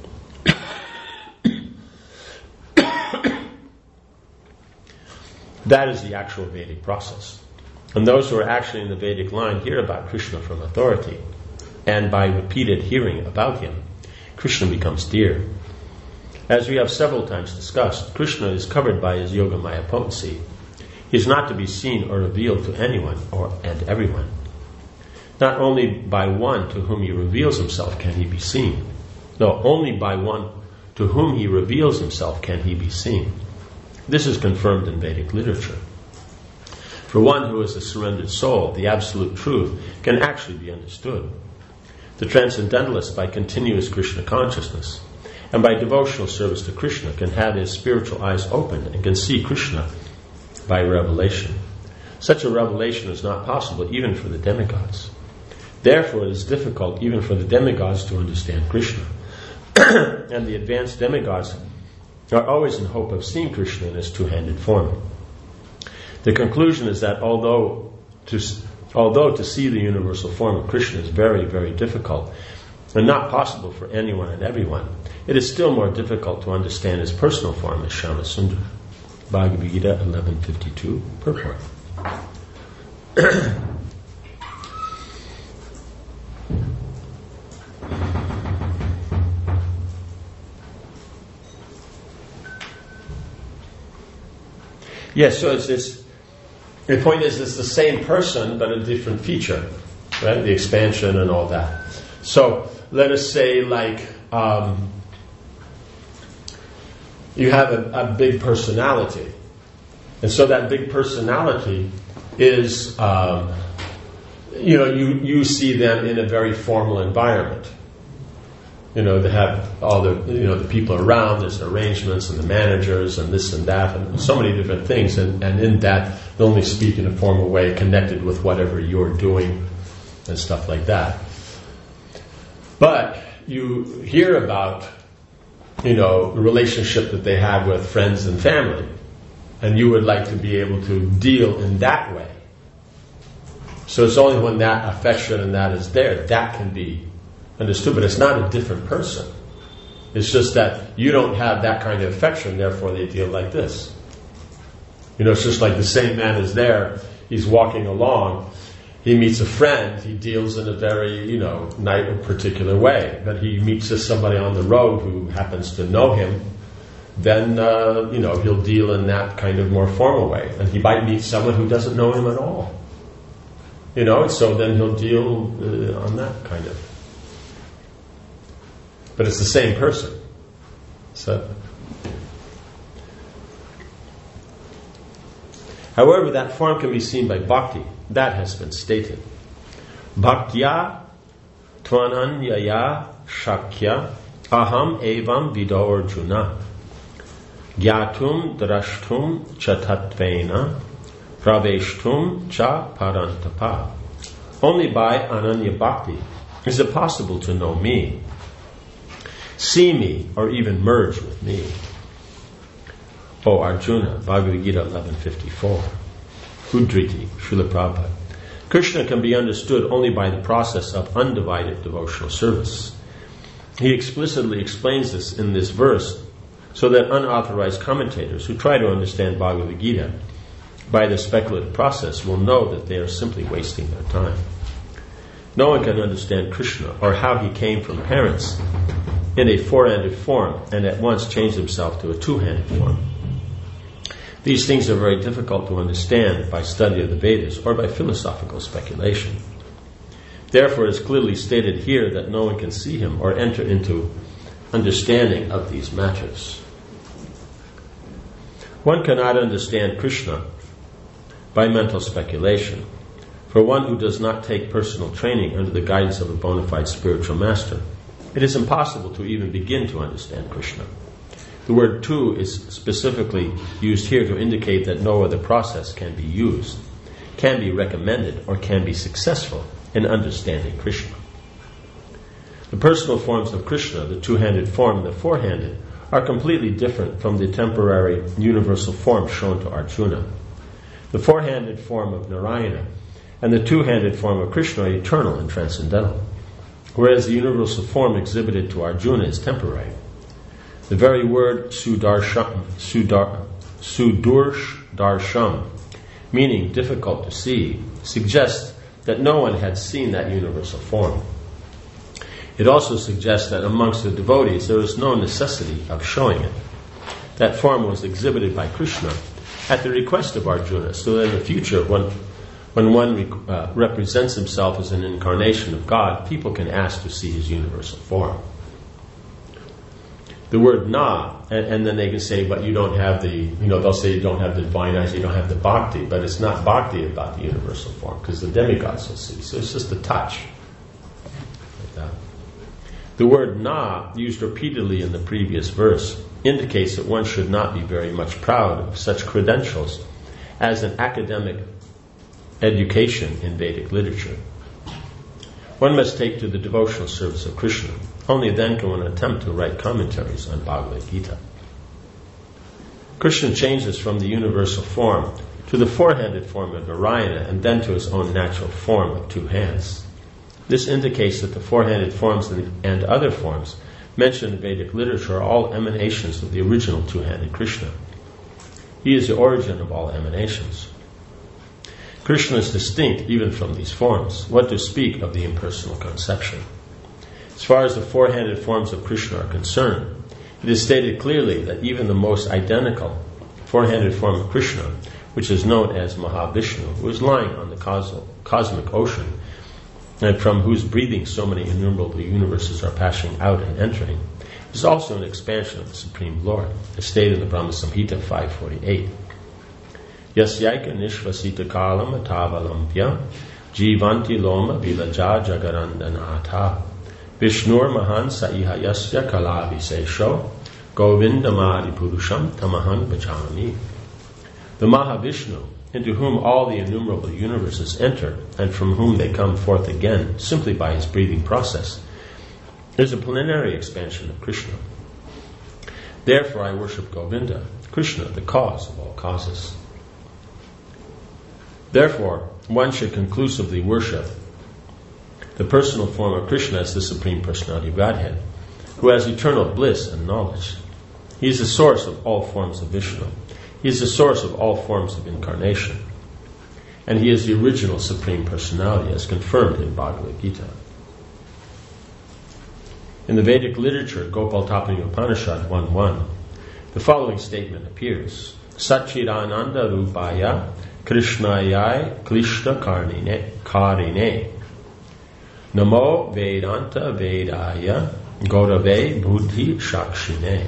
That is the actual Vedic process. And those who are actually in the Vedic line hear about Krishna from authority, and by repeated hearing about him, Krishna becomes dear. As we have several times discussed, Krishna is covered by his Yogamaya potency. He is not to be seen or revealed to anyone and everyone. Not only by one to whom he reveals himself can he be seen. No, only by one to whom he reveals himself can he be seen. This is confirmed in Vedic literature. For one who is a surrendered soul, the absolute truth can actually be understood. The transcendentalist, by continuous Krishna consciousness and by devotional service to Krishna, can have his spiritual eyes opened and can see Krishna by revelation. Such a revelation is not possible even for the demigods. Therefore, it is difficult even for the demigods to understand Krishna. And the advanced demigods are always in hope of seeing Krishna in his two-handed form. The conclusion is that although to see the universal form of Krishna is very, very difficult and not possible for anyone and everyone, it is still more difficult to understand his personal form as Shyamasundar. Bhagavad Gita 11.52, purport. Yes, so the point is it's the same person but a different feature, right? The expansion and all that. So let us say you have a big personality. And so that big personality is, you see them in a very formal environment. They have all the people around, there's arrangements and the managers and this and that and so many different things. And in that, they only speak in a formal way connected with whatever you're doing and stuff like that. But you hear about, the relationship that they have with friends and family. And you would like to be able to deal in that way. So it's only when that affection and that is there, that can be understood. But it's not a different person. It's just that you don't have that kind of affection, therefore they deal like this. It's just like the same man is there, he's walking along, he meets a friend, he deals in a very, particular way. But he meets somebody on the road who happens to know him, then, he'll deal in that kind of more formal way. And he might meet someone who doesn't know him at all. So then he'll deal on that kind of. But it's the same person. So, however, that form can be seen by bhakti. That has been stated. Bhaktya tvananyaya shakya aham evam vido arjuna gyatum drashtum chatatvena praveshtum cha parantapa. Only by ananya bhakti is it possible to know me, see me, or even merge with me. O Arjuna, Bhagavad Gita 11.54. Udriti, Srila Prabhupada. Krishna can be understood only by the process of undivided devotional service. He explicitly explains this in this verse so that unauthorized commentators who try to understand Bhagavad Gita by the speculative process will know that they are simply wasting their time. No one can understand Krishna or how he came from parents in a four-handed form and at once changed himself to a two-handed form. These things are very difficult to understand by study of the Vedas or by philosophical speculation. Therefore, it is clearly stated here that no one can see him or enter into understanding of these matters. One cannot understand Krishna by mental speculation. For one who does not take personal training under the guidance of a bona fide spiritual master, it is impossible to even begin to understand Krishna. The word tu is specifically used here to indicate that no other process can be used, can be recommended, or can be successful in understanding Krishna. The personal forms of Krishna, the two-handed form and the four-handed, are completely different from the temporary universal form shown to Arjuna. The four-handed form of Narayana and the two-handed form of Krishna are eternal and transcendental, whereas the universal form exhibited to Arjuna is temporary. The very word sudurshdarsham, meaning difficult to see, suggests that no one had seen that universal form. It also suggests that amongst the devotees there is no necessity of showing it. That form was exhibited by Krishna at the request of Arjuna, so that in the future, when one represents himself as an incarnation of God, people can ask to see his universal form. The word na, and then they can say, but you don't have they'll say you don't have the divine eyes, you don't have the bhakti, but it's not bhakti about the universal form, because the demigods will see, so it's just a touch. Like that. The word na, used repeatedly in the previous verse, indicates that one should not be very much proud of such credentials as an academic education in Vedic literature. One must take to the devotional service of Krishna. Only then can one attempt to write commentaries on Bhagavad Gita. Krishna changes from the universal form to the four-handed form of Narayana and then to his own natural form of two hands. This indicates that the four-handed forms and other forms mentioned in Vedic literature are all emanations of the original two-handed Krishna. He is the origin of all emanations. Krishna is distinct even from these forms. What to speak of the impersonal conception? As far as the four-handed forms of Krishna are concerned, it is stated clearly that even the most identical four-handed form of Krishna, which is known as Mahavishnu, who is lying on the cosmic ocean, and from whose breathing so many innumerable universes are passing out and entering, is also an expansion of the Supreme Lord, as stated in the Brahma Samhita 548. Yasyaika nishvasita kalam atavalampya jivanti loma vilaja jagarandanata Vishnur mahan saiha yasya kalavisesho govindamadi purusham tamahan bhajami. The Mahavishnu, into whom all the innumerable universes enter and from whom they come forth again simply by his breathing process, is a plenary expansion of Krishna. Therefore I worship Govinda, Krishna, the cause of all causes. Therefore, one should conclusively worship the personal form of Krishna as the Supreme Personality of Godhead, who has eternal bliss and knowledge. He is the source of all forms of Vishnu. He is the source of all forms of incarnation. And he is the original Supreme Personality as confirmed in Bhagavad Gita. In the Vedic literature, Gopal Tapani Upanishad 1.1, the following statement appears. Satchidananda Rupaya Krishnayai Klishta Karine Namo Vedanta Vedaya Gaurave Buddhi Shakshine.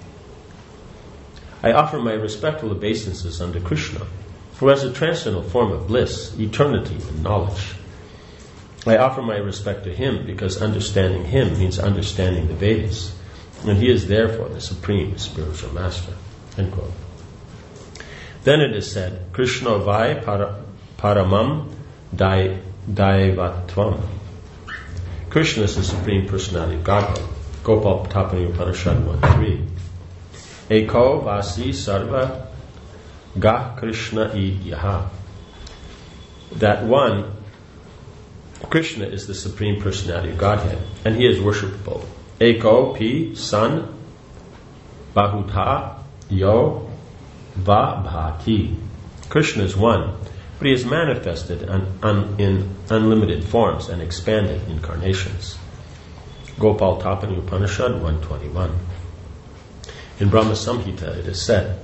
I offer my respectful obeisances unto Krishna, who has a transcendental form of bliss, eternity, and knowledge. I offer my respect to him because understanding him means understanding the Vedas, and he is therefore the supreme spiritual master. End quote. Then it is said, Krishna vai paramam daivatvam. Krishna is the Supreme Personality of Godhead. Gopal Tapani Upanishad 1.3. Eko vasi sarva ga Krishna idyaha. That one, Krishna, is the Supreme Personality of Godhead, and he is worshipable. Eko pi san bahuta yo va bhati. Krishna is one, but he is manifested in unlimited forms and expanded incarnations. Gopal Tapani Upanishad 121. In Brahma Samhita it is said,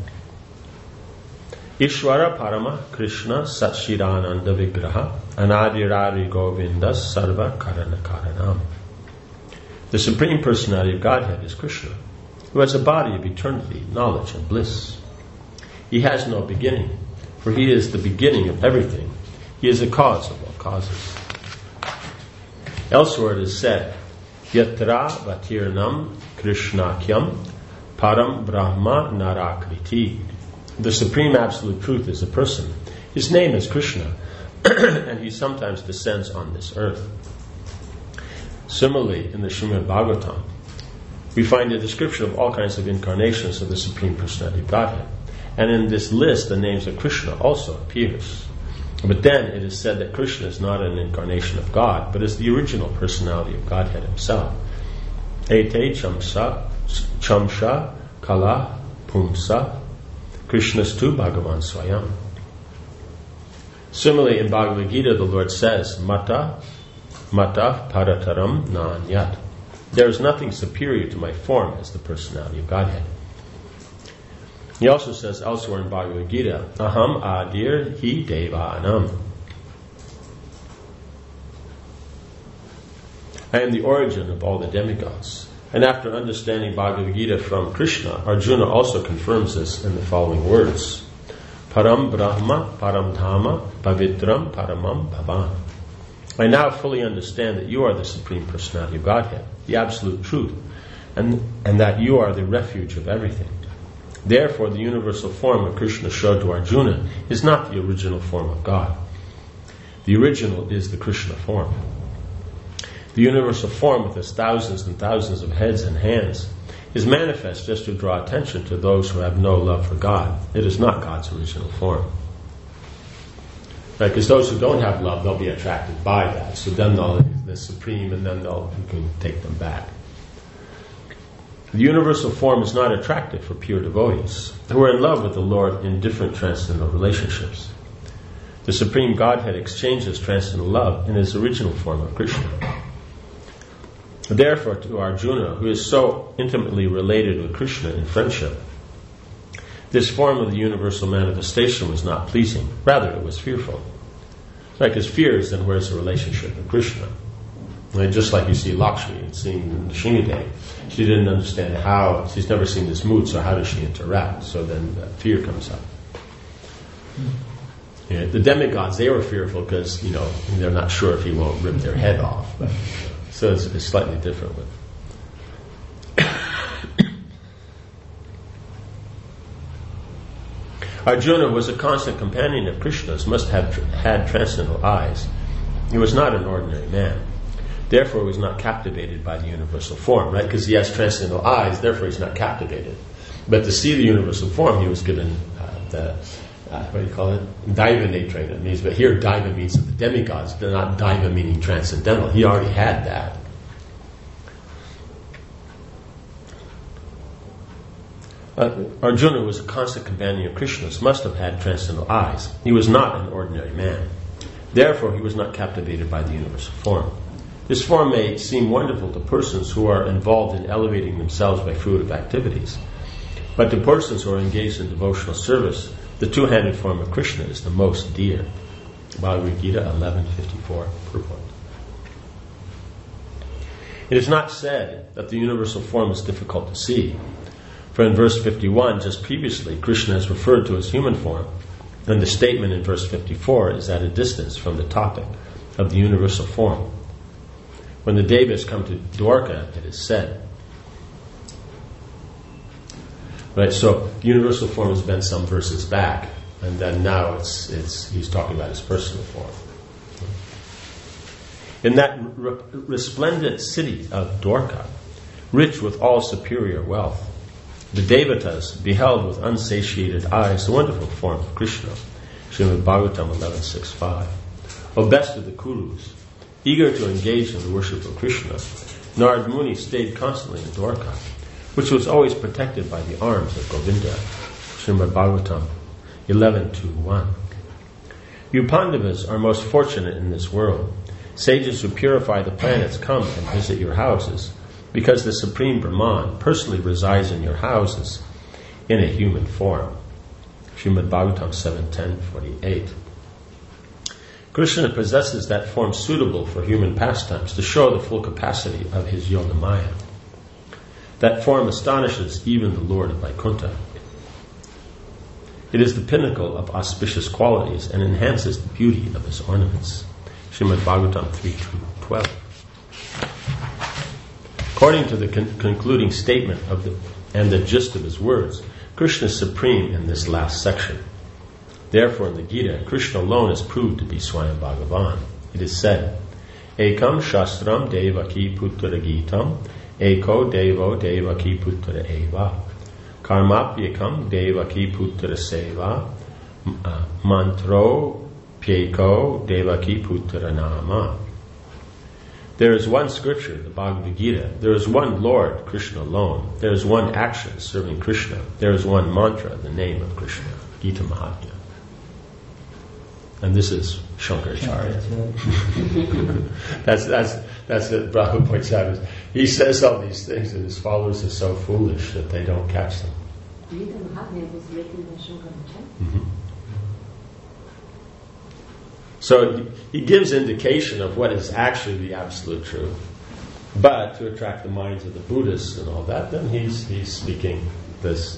Ishvara Parama Krishna Satchidananda Vigraha Anadirari Govinda Sarva Karana Karanam. The Supreme Personality of Godhead is Krishna, who has a body of eternity, knowledge, and bliss. He has no beginning, for he is the beginning of everything. He is the cause of all causes. Elsewhere it is said, Yatra Vatirnam Krishnakyam Param Brahma Narakriti. The Supreme Absolute Truth is a person. His name is Krishna, and he sometimes descends on this earth. Similarly, in the Srimad Bhagavatam, we find a description of all kinds of incarnations of the Supreme Personality of Godhead. And in this list, the names of Krishna also appears. But then it is said that Krishna is not an incarnation of God, but is the original personality of Godhead himself. Ete chamsha kala pumsa Krishnastu Bhagavan Swayam. Similarly, in Bhagavad Gita, the Lord says, Mata parataram nanyat. There is nothing superior to my form as the personality of Godhead. He also says elsewhere in Bhagavad Gita, Aham adir hi devanam. I am the origin of all the demigods. And after understanding Bhagavad Gita from Krishna, Arjuna also confirms this in the following words. Param Brahma, Param Dhamma, Pavitram, Paramam Bhavan. I now fully understand that you are the Supreme Personality of Godhead, the Absolute Truth, and that you are the refuge of everything. Therefore, the universal form that Krishna showed to Arjuna is not the original form of God. The original is the Krishna form. The universal form with its thousands and thousands of heads and hands is manifest just to draw attention to those who have no love for God. It is not God's original form. Right? Because those who don't have love, they'll be attracted by that. So then the supreme, and then you can take them back. The universal form is not attractive for pure devotees who are in love with the Lord in different transcendental relationships. The Supreme Godhead exchanges transcendental love in His original form of Krishna. Therefore, to Arjuna, who is so intimately related with Krishna in friendship, this form of the universal manifestation was not pleasing. Rather, it was fearful. Like his fears, then where's the relationship with Krishna? And just like you see Lakshmi seeing Nrsimhadev, she didn't understand how, she's never seen this mood, so how does she interact? So then fear comes up. Yeah, the demigods, they were fearful because, they're not sure if he won't rip their head off. But, so it's slightly different with. Arjuna was a constant companion of Krishna's, must have had transcendental eyes. He was not an ordinary man. Therefore, he was not captivated by the universal form, right? Because he has transcendental eyes, therefore he's not captivated. But to see the universal form, he was given what do you call it? Daiva netrena. It means, but here Daiva means the demigods, they're not Daiva meaning transcendental. He already had that. Arjuna was a constant companion of Krishna's, must have had transcendental eyes. He was not an ordinary man. Therefore, he was not captivated by the universal form. This form may seem wonderful to persons who are involved in elevating themselves by fruitive activities. But to persons who are engaged in devotional service, the two-handed form of Krishna is the most dear. Bhagavad Gita 11:54 purport. It is not said that the universal form is difficult to see. For in verse 51, just previously, Krishna is referred to as human form, and the statement in verse 54 is at a distance from the topic of the universal form. When the Devas come to Dwarka, it is said. Right, so the universal form has been some verses back, and then now he's talking about his personal form. In that resplendent city of Dwarka, rich with all superior wealth, the Devatas beheld with unsatiated eyes the wonderful form of Krishna. Srimad Bhagavatam 11.6.5. O best of the Kurus, eager to engage in the worship of Krishna, Narad Muni stayed constantly in Dwarka, which was always protected by the arms of Govinda. Srimad Bhagavatam 11.2.1. You Pandavas are most fortunate in this world. Sages who purify the planets come and visit your houses, because the Supreme Brahman personally resides in your houses in a human form. Srimad Bhagavatam 7.10.48. Krishna possesses that form suitable for human pastimes to show the full capacity of his Yogamaya. That form astonishes even the Lord of Vaikuntha. It is the pinnacle of auspicious qualities and enhances the beauty of his ornaments. Srimad Bhagavatam 3.12. According to the concluding statement and the gist of his words, Krishna is supreme in this last section. Therefore, in the Gita, Krishna alone is proved to be Swayam Bhagavan. It is said, Ekam Shastram Devaki Putra Gitam, Eko Devo Devaki Putra Eva, Karmapyakam Devaki Putra Seva, Mantro Pyeko Devaki Putra Nama. There is one scripture, the Bhagavad Gita. There is one Lord, Krishna alone. There is one action, serving Krishna. There is one mantra, the name of Krishna, Gita Mahatmya. And this is Shankaracharya. that's what Prabhupada points out. He says all these things and his followers are so foolish that they don't catch them. Gita Mahatmya was written by Shankaracharya. Mm-hmm. So he gives indication of what is actually the absolute truth. But to attract the minds of the Buddhists and all that, then he's speaking this,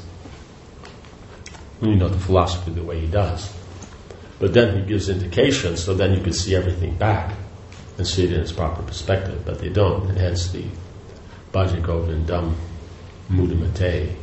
the philosophy the way he does. But then he gives indications, so then you can see everything back and see it in its proper perspective. But they don't, and hence the Bhaja Govindam Mudamate,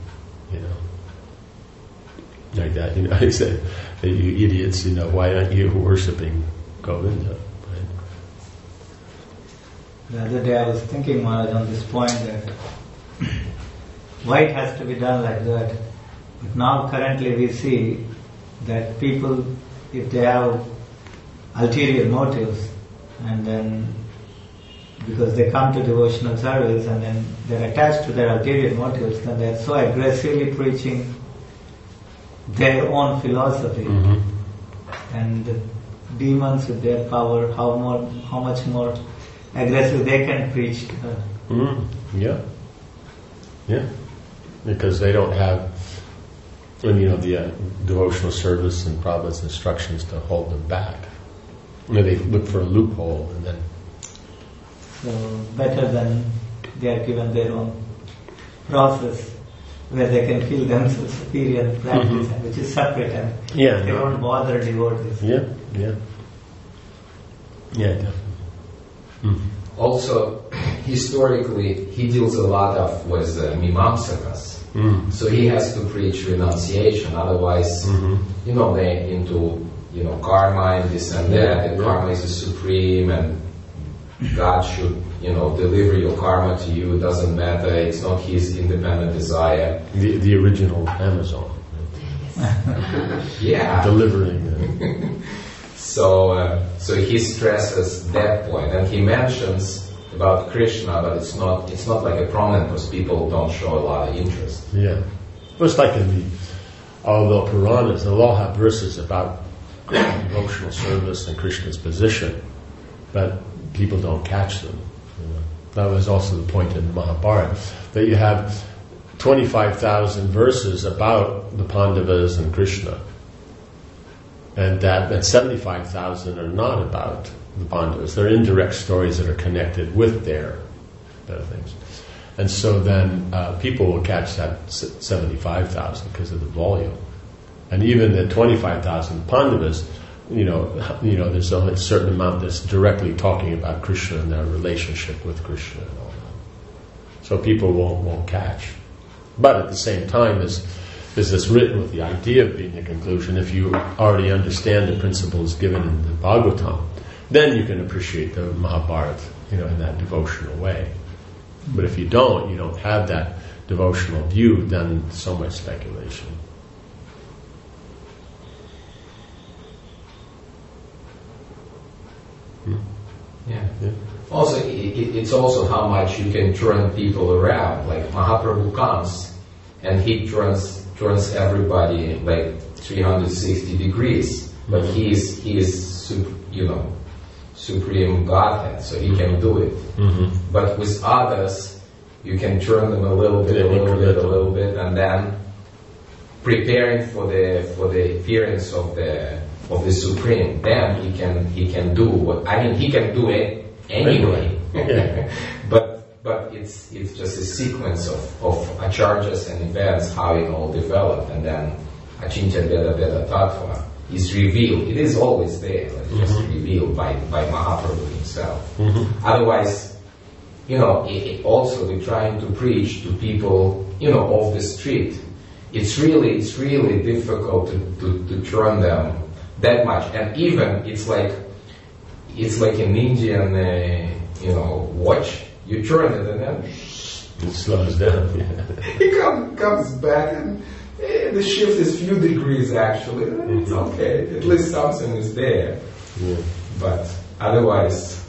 like that. He said, you idiots, why aren't you worshipping Govinda? Right? The other day I was thinking, Maharaj, on this point that why it has to be done like that. But now currently we see that people, if they have ulterior motives, and then because they come to devotional service and then they're attached to their ulterior motives, then they're so aggressively preaching their own philosophy. And the demons with their power, how much more aggressive they can preach to her. Yeah. Because they don't have, the devotional service and Prabhupada's instructions to hold them back. They look for a loophole and then. So better than they are given their own process where they can feel themselves superior in practice, which is separate, and they don't bother devotees. Yeah, definitely. Also, historically, he deals a lot with mimamsakas. So he has to preach renunciation, otherwise, they're into, karma and this and that, and karma is the supreme, and God should, deliver your karma to you, it doesn't matter, it's not his independent desire. The original Amazon. Yeah. Delivering it. So he stresses that point, and he mentions about Krishna, but it's not like a prominent, because people don't show a lot of interest. Yeah. Well, it's like in all the Puranas, they'll all have verses about devotional service and Krishna's position, but people don't catch them. That was also the point in the Mahabharata, that you have 25,000 verses about the Pandavas and Krishna, and that 75,000 are not about the Pandavas. They're indirect stories that are connected with their things. And so then people will catch that 75,000 because of the volume. And even the 25,000 Pandavas, there's only a certain amount that's directly talking about Krishna and their relationship with Krishna and all that. So people won't catch. But at the same time, there's this written with the idea of being a conclusion. If you already understand the principles given in the Bhagavatam, then you can appreciate the Mahabharata, in that devotional way. But if you don't have that devotional view, then so much speculation. Yeah. Also, it's also how much you can turn people around. Like Mahaprabhu comes and he turns everybody like 360 degrees. But he is supreme Godhead, so he can do it. But with others, you can turn them a little bit, and then preparing for the appearance of the Supreme, then he can do he can do it anyway. but it's just a sequence of acharjas and events, how it all developed, and then Achintya Veda Veda Tattva is revealed. It is always there, just revealed by Mahaprabhu himself. Otherwise, also we're trying to preach to people, off the street. It's really difficult to turn them that much, and even it's like an Indian, watch. You turn it and then it slows down. It comes back, and the shift is few degrees actually. It's okay. At least something is there. Yeah. But otherwise,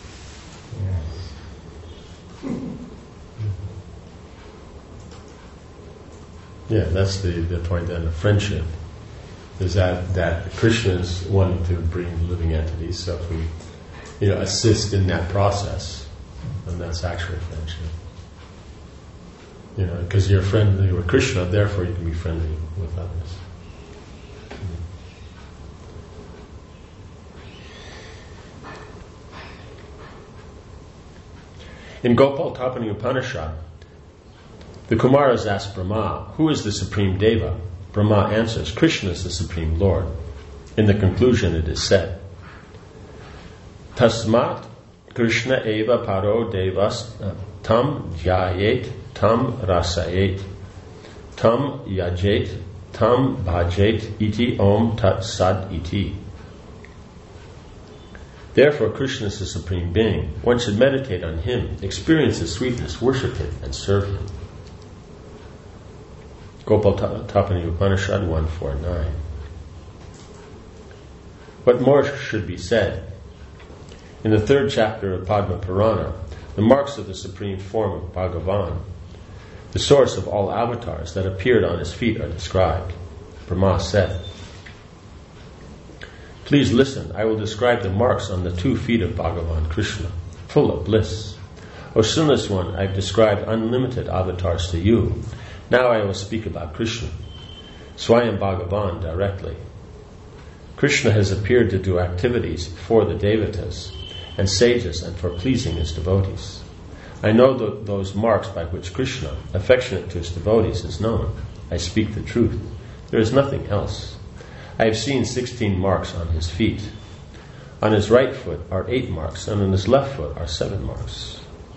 yeah, that's the point then of friendship. Is that Krishna is wanting to bring living entities, so if we, assist in that process, then that's actual friendship. Because you're friendly with Krishna, therefore you can be friendly with others. In Gopal Tapani Upanishad, the Kumaras ask Brahma, who is the supreme Deva? Brahma answers, Krishna is the supreme Lord. In the conclusion it is said, Tasmat Krishna eva paro devas tam jayet tam rasayet tam yajet tam bhajet iti om tat sad iti. Therefore, Krishna is the Supreme Being. One should meditate on Him, experience His sweetness, worship Him, and serve Him. Gopal Tapani Upanishad 149. What more should be said? In the 3rd chapter of Padma Purana, the marks of the supreme form of Bhagavan, the source of all avatars that appeared on his feet, are described. Brahma said, "Please listen, I will describe the marks on the 2 feet of Bhagavan Krishna, full of bliss. O sinless one, I have described unlimited avatars to you. Now I will speak about Krishna, Swayam Bhagavan, directly. Krishna has appeared to do activities for the devatas and sages and for pleasing his devotees. I know those marks by which Krishna, affectionate to his devotees, is known. I speak the truth. There is nothing else. I have seen 16 marks on his feet. On his right foot are 8 marks, and on his left foot are 7 marks.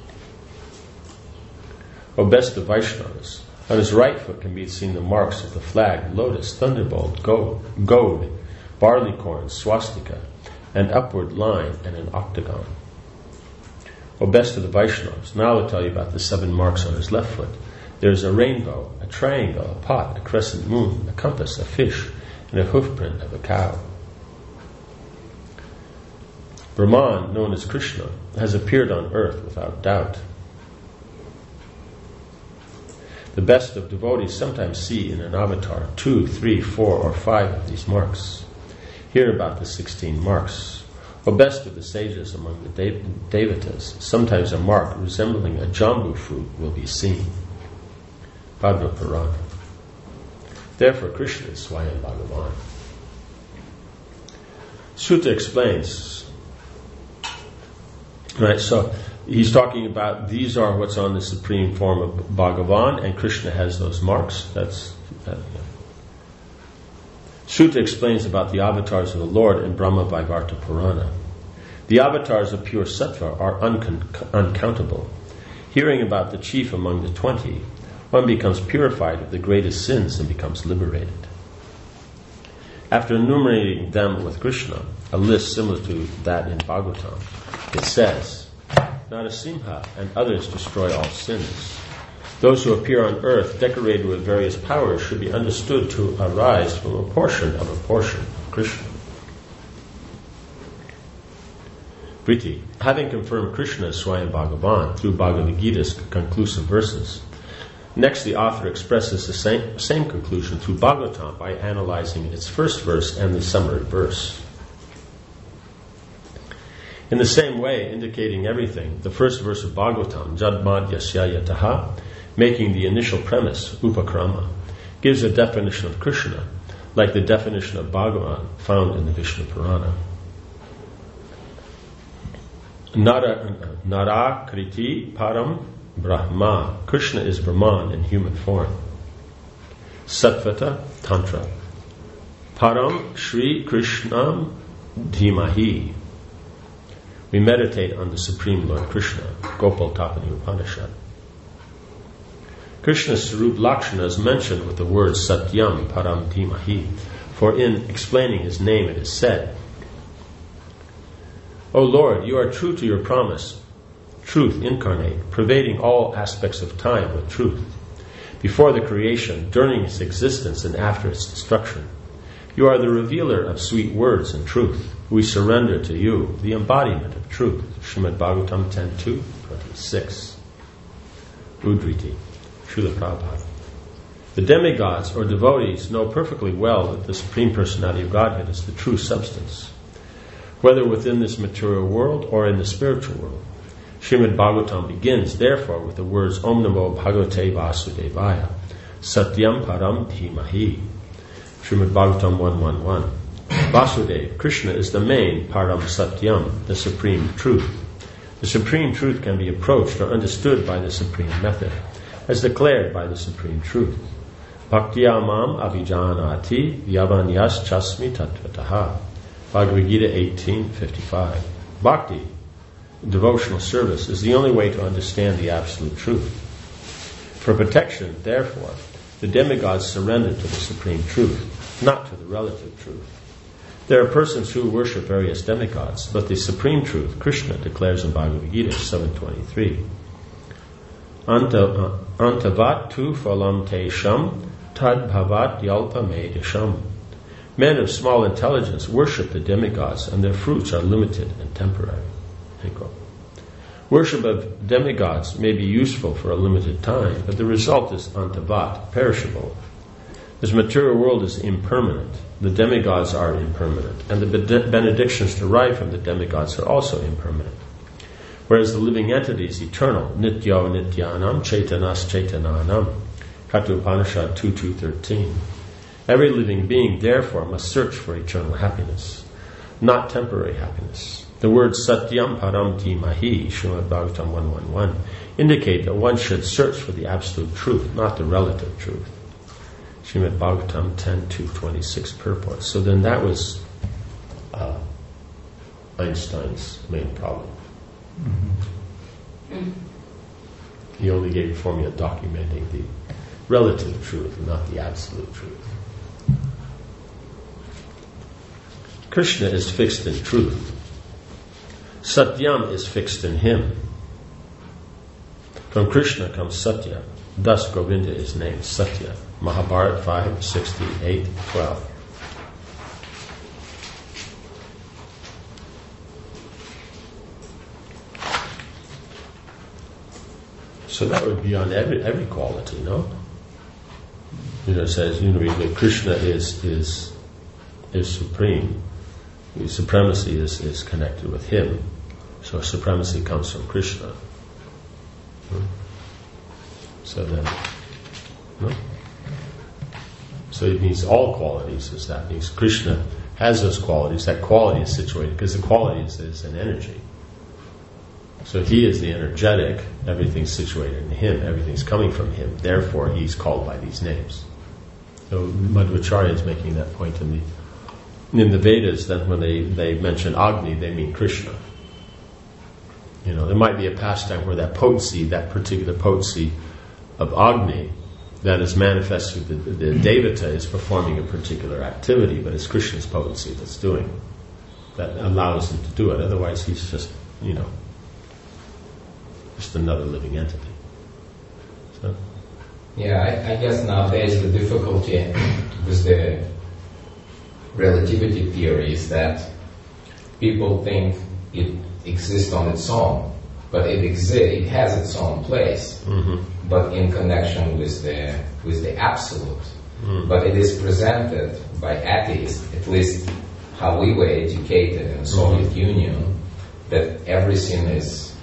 O best of Vaishnavas, on his right foot can be seen the marks of the flag, lotus, thunderbolt, goad, barleycorn, swastika, an upward line, and an octagon. O best of the Vaishnavas, now I'll tell you about the 7 marks on his left foot. There is a rainbow, a triangle, a pot, a crescent moon, a compass, a fish, and a hoofprint of a cow. Brahman, known as Krishna, has appeared on earth without doubt. The best of devotees sometimes see in an avatar 2, 3, 4, or 5 of these marks. Hear about the 16 marks. O best of the sages among the devatas, sometimes a mark resembling a jambu fruit will be seen. Padma Purana. Therefore, Krishna is Swayam Bhagavan. Sutta explains. Right, so he's talking about these are what's on the supreme form of Bhagavan, and Krishna has those marks. Sutta explains about the avatars of the Lord in Brahma Vaivarta Purana. The avatars of pure sattva are uncountable. Hearing about the chief among the 20, one becomes purified of the greatest sins and becomes liberated. After enumerating them with Krishna, a list similar to that in Bhagavatam, it says, Narasimha and others destroy all sins. Those who appear on earth decorated with various powers should be understood to arise from a portion of Krishna. Vritti, having confirmed Krishna as Swayam Bhagavan through Bhagavad Gita's conclusive verses, next the author expresses the same conclusion through Bhagavatam by analyzing its first verse and the summary verse. In the same way, indicating everything, the first verse of Bhagavatam, Jadmadhyasya Yataha, making the initial premise, Upakrama, gives a definition of Krishna, like the definition of Bhagavan found in the Vishnu Purana. Nara Kriti Param Brahma. Krishna is Brahman in human form. Sattvata Tantra. Param Shri Krishnam Dhimahi. We meditate on the Supreme Lord Krishna. Gopal Tapani Upanishad. Krishna's Sarup Lakshana is mentioned with the word Satyam Param Dhimahi, for in explaining his name it is said, O Lord, you are true to your promise, truth incarnate, pervading all aspects of time with truth. Before the creation, during its existence, and after its destruction, you are the revealer of sweet words and truth. We surrender to you, the embodiment of truth. Srimad Bhagavatam 10.2-26. Udriti, Srila Prabhupada. The demigods or devotees know perfectly well that the Supreme Personality of Godhead is the true substance, whether within this material world or in the spiritual world. Srimad Bhagavatam begins, therefore, with the words Om Namo Bhagavate Vasudevaya, Satyam Param Dhimahi. Srimad Bhagavatam 1.1.1. Vasudev, Krishna is the main Param Satyam, the supreme truth. The supreme truth can be approached or understood by the supreme method, as declared by the supreme truth. Bhaktiya mam avijanati vyavanyas chasmi tattvataha. Bhagavad Gita 18.55. Bhakti, devotional service, is the only way to understand the absolute truth. For protection, therefore, the demigods surrender to the supreme truth, not to the relative truth. There are persons who worship various demigods, but the supreme truth, Krishna, declares in Bhagavad Gita 7.23, Antavat tu phalam te sham, tad bhavat yalpa me desham. Men of small intelligence worship the demigods, and their fruits are limited and temporary. Worship of demigods may be useful for a limited time, but the result is antavat, perishable. This material world is impermanent. The demigods are impermanent, and the benedictions derived from the demigods are also impermanent. Whereas the living entity is eternal, nityo nityanam, chaitanas chaitananam, Katha Upanishad 2.2.13. Every living being, therefore, must search for eternal happiness, not temporary happiness. The words Satyam Param Dhimahi, Srimad Bhagavatam 1.1.1, indicate that one should search for the absolute truth, not the relative truth. Srimad Bhagavatam 10.2.26 purport. So then that was Einstein's main problem. Mm-hmm. He only gave a formula documenting the relative truth, not the absolute truth. Krishna is fixed in truth. Satyam is fixed in him. From Krishna comes Satya. Thus Govinda is named Satya. Mahabharata 5:68-12. So that would be on every quality, no? It says, that Krishna is supreme. The supremacy is connected with him. So supremacy comes from Krishna. So then, no? So it means all qualities. That means Krishna has those qualities. That quality is situated, because the quality is an energy. So he is the energetic. Everything's situated in him. Everything's coming from him. Therefore, he's called by these names. So Madhvacharya is making that point in the Vedas, that when they mention Agni, they mean Krishna. There might be a pastime where that particular potency of Agni that is manifest through the Devata is performing a particular activity, but it's Krishna's potency that allows him to do it. Otherwise, he's just another living entity. So. Yeah, I guess nowadays the difficulty with the relativity theory is that people think it exists on its own, but it has its own place, but in connection with the absolute. But it is presented by atheists, at least how we were educated in the Soviet Union, that everything is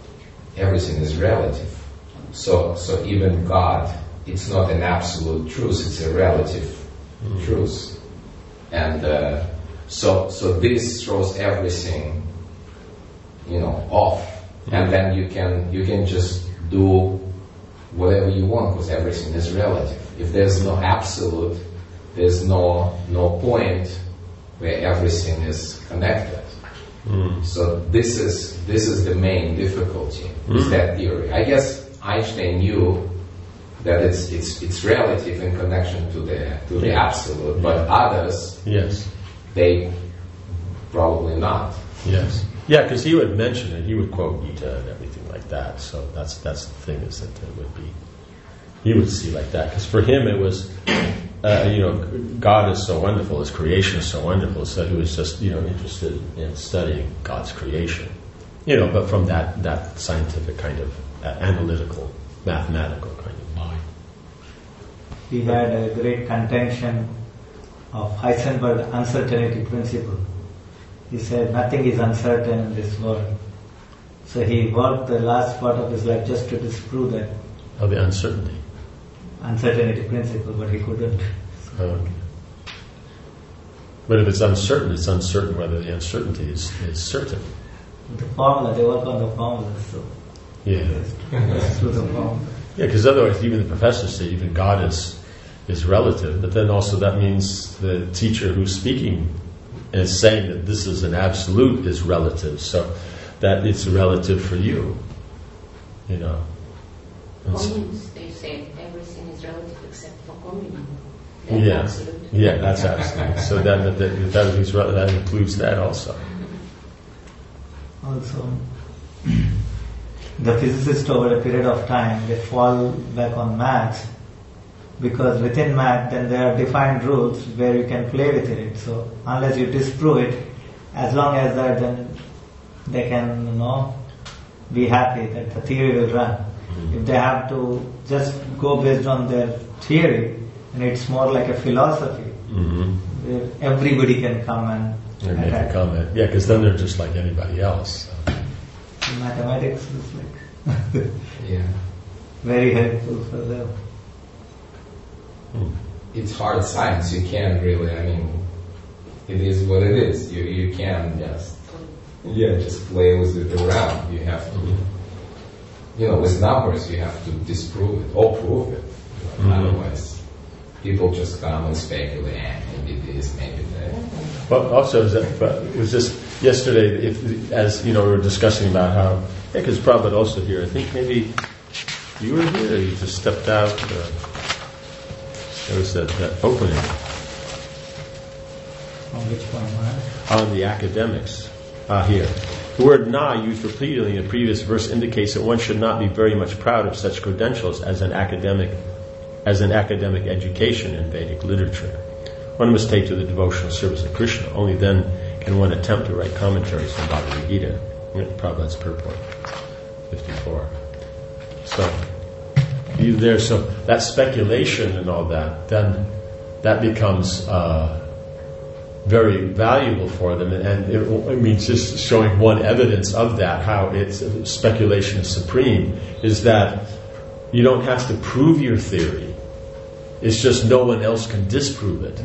relative. So even God, it's not an absolute truth; it's a relative truth. And so this throws everything, off, and then you can just do whatever you want, because everything is relative. If there's no absolute, there's no point where everything is connected. So this is the main difficulty with that theory. I guess Einstein knew that it's relative in connection to the absolute, but others, they probably not. Yes. Yeah, because he would mention it, he would quote Gita and everything like that. So that's the thing, is that it would be, he would see like that. Because for him it was, God is so wonderful, His creation is so wonderful, so he was just, interested in studying God's creation. But from that scientific kind of analytical, mathematical kind of mind. He had a great contention of Heisenberg's uncertainty principle. He said nothing is uncertain in this world. So he worked the last part of his life just to disprove that. Of the uncertainty principle, but he couldn't. Okay. But if it's uncertain whether the uncertainty is certain. The formula, they work on the formula. So yeah. Through the formula. Yeah, because otherwise even the professors say even God is relative, but then also that means the teacher who's speaking is saying that this is an absolute is relative, so that it's relative for you. Communists, they say everything is relative except for communism. Absolute. Yeah, that's absolute. So then that includes that also. Also, the physicists over a period of time, they fall back on maths, because within math then there are defined rules where you can play with it. So unless you disprove it, as long as that, then they can, be happy that the theory will run. If they have to just go based on their theory, and it's more like a philosophy, where everybody can come and make a comment. Yeah, because then they're just like anybody else. So. Mathematics is like very helpful for them. It's hard science. You can't really. It is what it is. You can't just play with it around. You have to, with numbers, you have to disprove it or prove it. Otherwise, people just come and speculate. Maybe this, maybe that. Well, also, it was just yesterday, as we were discussing about how, because Prabhupada also here, I think maybe you were here, or you just stepped out. There was that opening. On which point, on the academics. Here. The word na, used repeatedly in the previous verse, indicates that one should not be very much proud of such credentials as an academic education in Vedic literature. One must take to the devotional service of Krishna. Only then can one attempt to write commentaries on Bhagavad Gita. Prabhupada's purport, 54. So that speculation and all that, then that becomes very valuable for them, and it means just showing one evidence of that, how it's speculation is supreme, is that you don't have to prove your theory. It's just no one else can disprove it.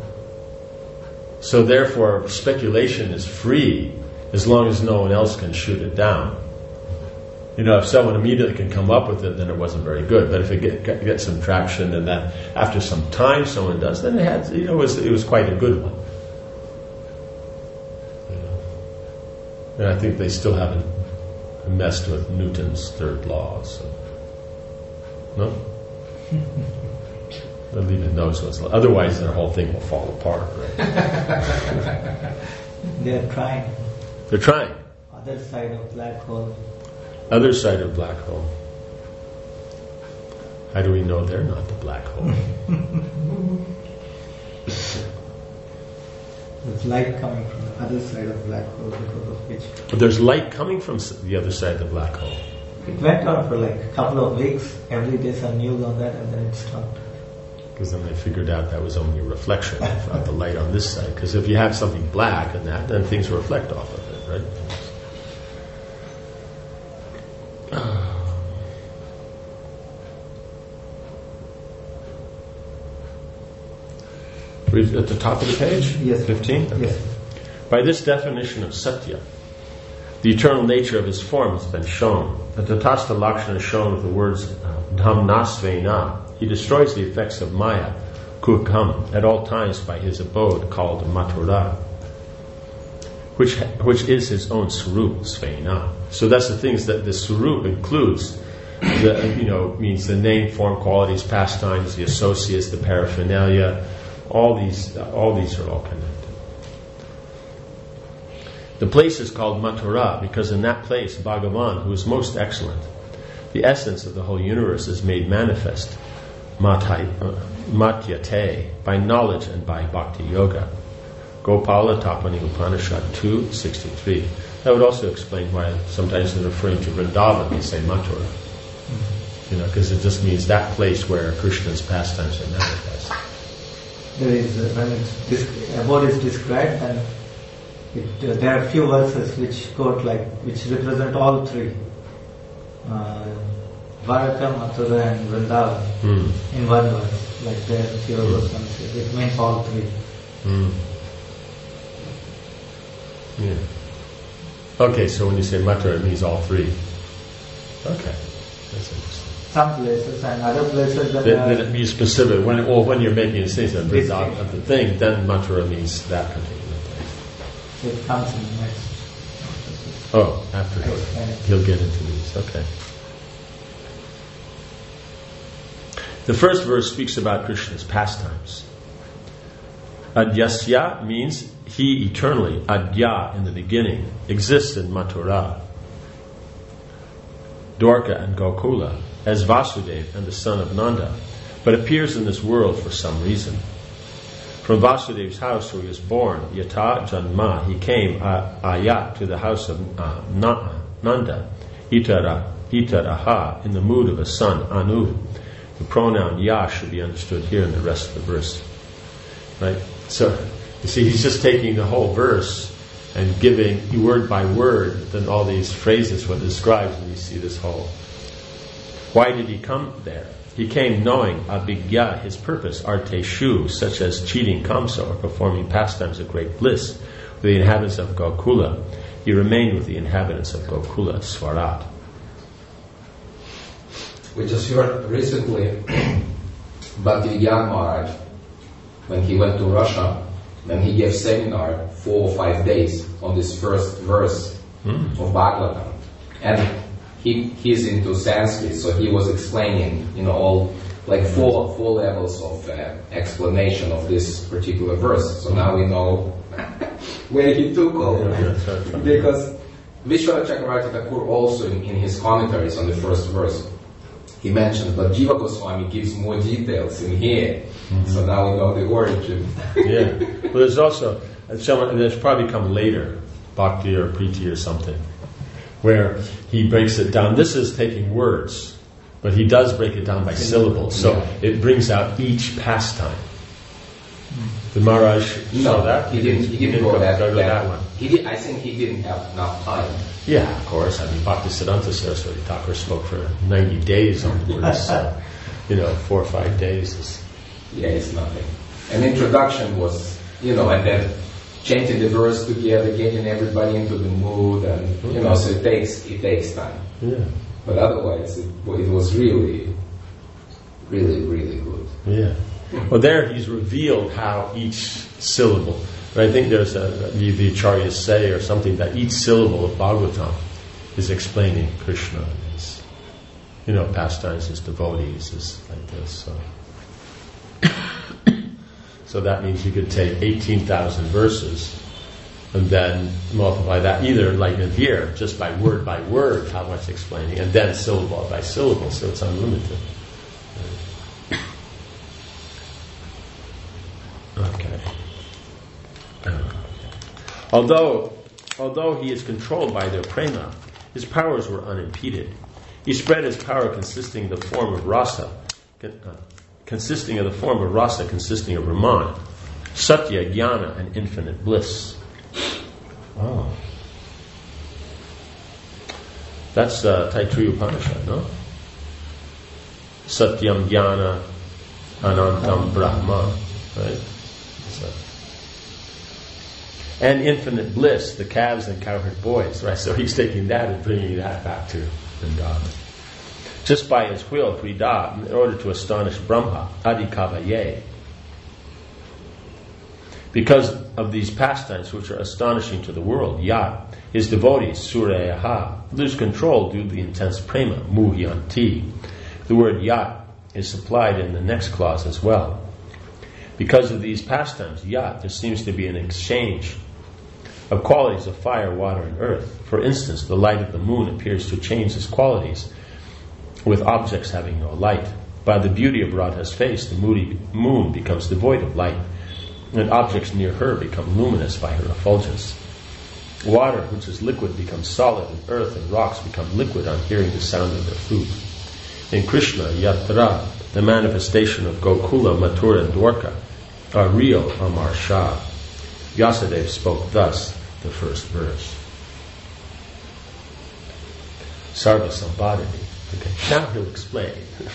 So therefore, speculation is free as long as no one else can shoot it down. If someone immediately can come up with it, then it wasn't very good. But if it gets some traction, and then after some time someone does, then it was quite a good one. And I think they still haven't messed with Newton's third law. So. No? They'll even knows what's. Otherwise, their whole thing will fall apart, right? They're trying. They're trying. Other side of black hole. Other side of black hole. How do we know they're not the black hole? There's light coming from the other side of black hole, because of which... But there's light coming from the other side of the black hole. It went on for like a couple of weeks. Every day some news on that, and then it stopped. Because then they figured out that was only a reflection of the light on this side. Because if you have something black and that, then things reflect off of it, right? Read at the top of the page? Yes. 15? Okay. Yes. By this definition of Satya, the eternal nature of his form has been shown. The Tatastha Lakshana is shown with the words Dhamnasvena. He destroys the effects of Maya, Kukam, at all times by his abode called Mathura, which is his own Swarup, Svena. So that's the things that the Swarup includes. Means the name, form, qualities, pastimes, the associates, the paraphernalia. All these are all connected. The place is called Mathura because in that place, Bhagavan, who is most excellent, the essence of the whole universe is made manifest, Matyate, by knowledge and by bhakti yoga. Gopala Tapani Upanishad 2:63. That would also explain why sometimes in referring to Vrindavan they say Mathura. Because it just means that place where Krishna's pastimes are manifest. There is, when abode is described, and there are few verses which which represent all three. Dwaraka, Mathura and Vrindavan in one verse. Like there are few verses. It means all three. Yeah. Okay, so when you say Mathura, it means all three. Okay, that's interesting. Some places and other places that it means specific. When you're making a statement of the thing, then Mathura means that particular place. It comes in next. Oh, after he'll get into these. Okay. The first verse speaks about Krishna's pastimes. Adyasya means he eternally, Adya in the beginning, exists in Mathura, Dwarka and Gokula as Vasudeva and the son of Nanda, but appears in this world for some reason. From Vasudeva's house where he was born, Yata Janma, he came Ayat to the house of Nanda, Itaraha, in the mood of a son, Anu. The pronoun Ya should be understood here in the rest of the verse. Right? So, you see, he's just taking the whole verse and giving word by word then all these phrases what it describes, and you see this whole. Why did he come there? He came knowing abhigya, his purpose, arteshu, such as cheating Kamsa or performing pastimes of great bliss with the inhabitants of Gokula. He remained with the inhabitants of Gokula, Swarat. We just heard recently Bhaktivedanta Maharaj, when he went to Russia, then he gave seminar 4 or 5 days on this first verse of Bhagavatam. And he's into Sanskrit, so he was explaining, all like four levels of explanation of this particular verse. So now we know where he took over. Because Vishwanath Chakravarti Thakur also in his commentaries on the first verse, he mentioned, but Jiva Goswami gives more details in here. So now we know the origin. Yeah. Well, there's also, there's probably come later, Bhakti or Preeti or something, where he breaks it down. This is taking words, but he does break it down by syllables. So it brings out each pastime. Did Maharaj show that? He didn't go that one. I think he didn't have enough time. Yeah, of course. I mean, Bhaktisiddhanta Saraswati Thakur spoke for 90 days on the words. So, 4 or 5 days is... Yeah, it's nothing. An introduction was, and then chanting the verse together, getting everybody into the mood, and so it takes time. Yeah. But otherwise, it was really, really, really good. Yeah. Well, there he's revealed how each syllable. But I think there's the Acharyas say or something that each syllable of Bhagavatam is explaining Krishna, his, pastimes, his devotees, is like this. So that means you could take 18,000 verses and then multiply that either like in here, just by word, how much explaining, and then syllable by syllable, so it's unlimited. Okay. Although he is controlled by their prema, his powers were unimpeded. He spread his power consisting of the form of rasa, consisting of Raman, Satya, Jnana, and infinite bliss. Oh. That's Taittiriya Upanishad, no? Satyam, Jnana, Anantam, Brahma, right? So. And infinite bliss, the calves and cowherd boys, right? So he's taking that and bringing that back to Vrindavan. Just by his will, Prida, in order to astonish Brahma, Adikavaye. Because of these pastimes which are astonishing to the world, Yat, his devotees, Surayaha, lose control due to the intense prema, Muhyanti. The word Yat is supplied in the next clause as well. Because of these pastimes, Yat, there seems to be an exchange of qualities of fire, water, and earth. For instance, the light of the moon appears to change its qualities with objects having no light. By the beauty of Radha's face, the moon becomes devoid of light, and objects near her become luminous by her effulgence. Water, which is liquid, becomes solid, and earth and rocks become liquid on hearing the sound of their flute. In Krishna, Yatra, the manifestation of Gokula, Mathura, and Dwarka, are real Amar Shah. Vyasadeva spoke thus the first verse. Sarva Sambhadini. Okay, now he'll explain.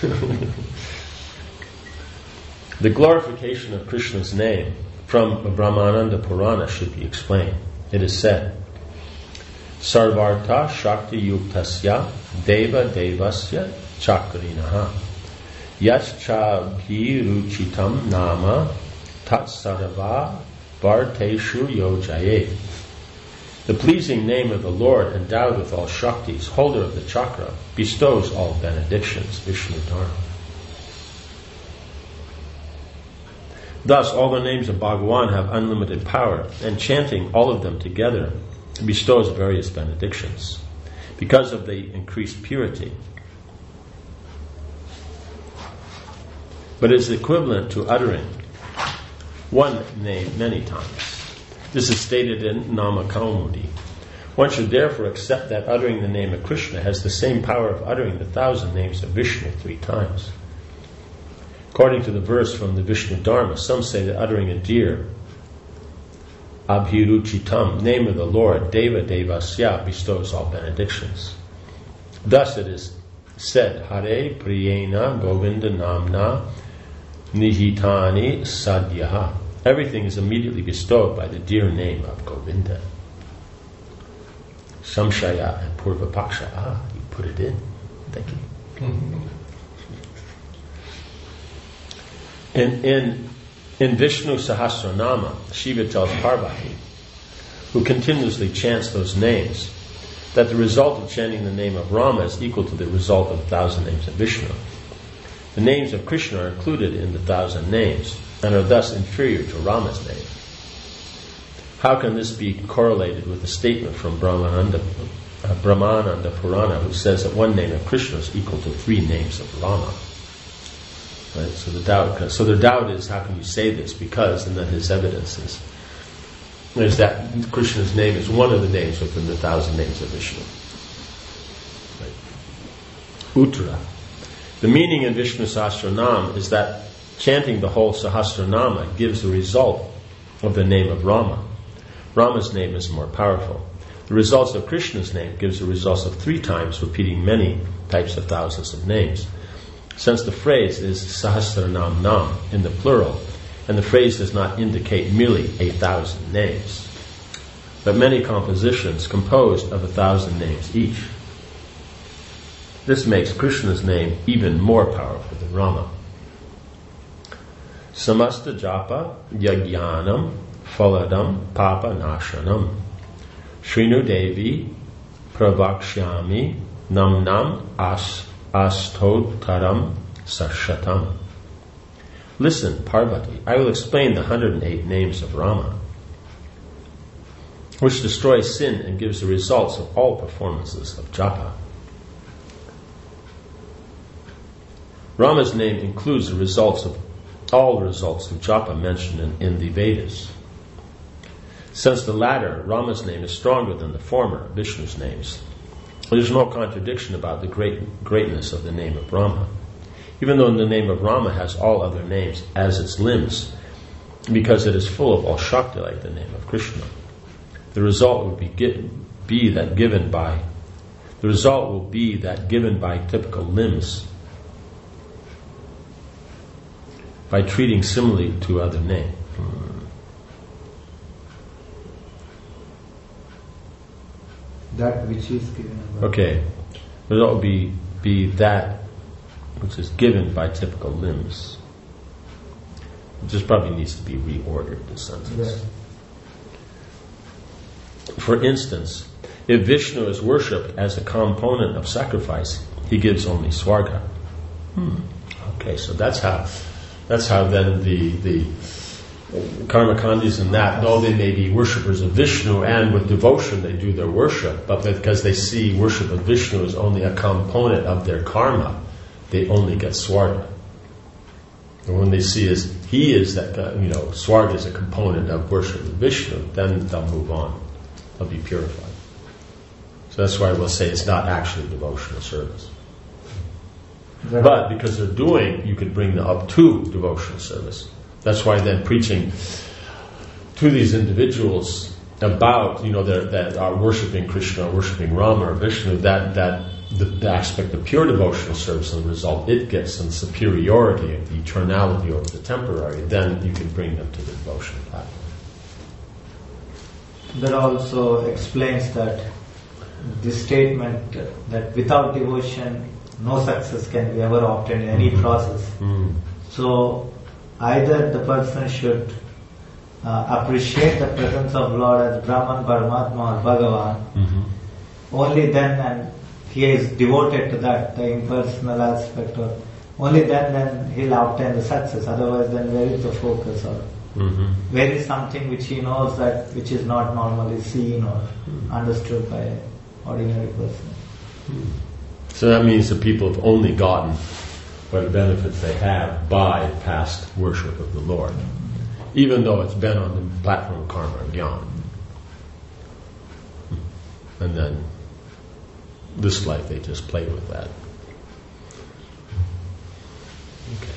The glorification of Krishna's name from Brahmananda Purana should be explained. It is said, Sarvartha Shakti Yuktasya Deva Devasya Chakrinaha Yascha Bhiruchitam Nama Tat Sarva Bharteshu Yojaye. The pleasing name of the Lord, endowed with all Shaktis, holder of the chakra, bestows all benedictions. Vishnu Dharma. Thus, all the names of Bhagavan have unlimited power, and chanting all of them together bestows various benedictions because of the increased purity. But it is equivalent to uttering one name many times. This is stated in Namakaumudi. One should therefore accept that uttering the name of Krishna has the same power of uttering the 1,000 names of Vishnu 3 times. According to the verse from the Vishnu Dharma, some say that uttering a deer, Abhiruchitam, name of the Lord, Deva Devasya, bestows all benedictions. Thus it is said, Hare Priyena Govinda Namna Nihitani Sadhyaha. Everything is immediately bestowed by the dear name of Govinda. Samshaya and Purvapaksha. You put it in. Thank you. In Vishnu Sahasranama, Shiva tells Parvati, who continuously chants those names, that the result of chanting the name of Rama is equal to the result of 1,000 names of Vishnu. The names of Krishna are included in the 1,000 names and are thus inferior to Rama's name. How can this be correlated with the statement from Brahmananda Purana, who says that one name of Krishna is equal to 3 names of Rama? Right? So the doubt is, how can you say this? Because, and then his evidence is that Krishna's name is one of the names within the 1,000 names of Vishnu. Right? Uttara. The meaning in Vishnu Sahasranam is that chanting the whole Sahasranama gives the result of the name of Rama. Rama's name is more powerful. The results of Krishna's name gives the results of 3 times repeating many types of thousands of names. Since the phrase is Sahasranam Nam in the plural, and the phrase does not indicate merely 1,000 names, but many compositions composed of 1,000 names each. This makes Krishna's name even more powerful than Rama. Samasta japa yagyanam phaladam papa nashanam Shrinu Devi pravakshyami nam nam astotaram sashatam. Listen, Parvati, I will explain the 108 names of Rama, which destroys sin and gives the results of all performances of japa. Rama's name includes the results of all the results of japa mentioned in the Vedas. Since the latter, Rama's name, is stronger than the former, Vishnu's names, there is no contradiction about the greatness of the name of Rama, even though the name of Rama has all other names as its limbs, because it is full of all Shakti like the name of Krishna. The result will be that given by typical limbs, by treating similarly to other names. That which is given. Okay. The result will be that which is given by typical limbs. It just probably needs to be reordered, the sentence. Yeah. For instance, if Vishnu is worshipped as a component of sacrifice, he gives only Swarga. Okay, so that's how then the Karmakandis and that, though they may be worshippers of Vishnu and with devotion they do their worship, but because they see worship of Vishnu as only a component of their karma, they only get Swarga. And when they see he is that, Swarga is a component of worship of Vishnu, then they'll move on. They'll be purified. So that's why we'll say it's not actually devotional service. Right. But because they're doing, you could bring them up to devotional service. That's why then preaching to these individuals about, that are worshipping Krishna, or worshipping Rama or Vishnu, that the aspect of pure devotional service and the result it gets in superiority of the eternality over the temporary, then you can bring them to the devotional platform. That also explains that this statement that without devotion no success can be ever obtained in any process. So either the person should appreciate the presence of Lord as Brahman, Paramatma or Bhagavan, only then, and he is devoted to that, the impersonal aspect or only then he'll obtain the success. Otherwise, then where is the focus, or where is something which he knows that which is not normally seen or understood by an ordinary person. So that means the people have only gotten what benefits they have by past worship of the Lord, even though it's been on the platform of karma and jnana. And then this life they just play with that. Okay.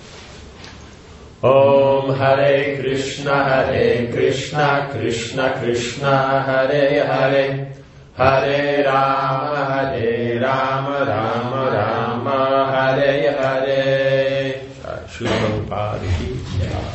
Om Hare Krishna, Krishna Krishna, Hare Hare, Hare Rama, Rama Rama, Hare Hare. Srila Prabhupada ki jai.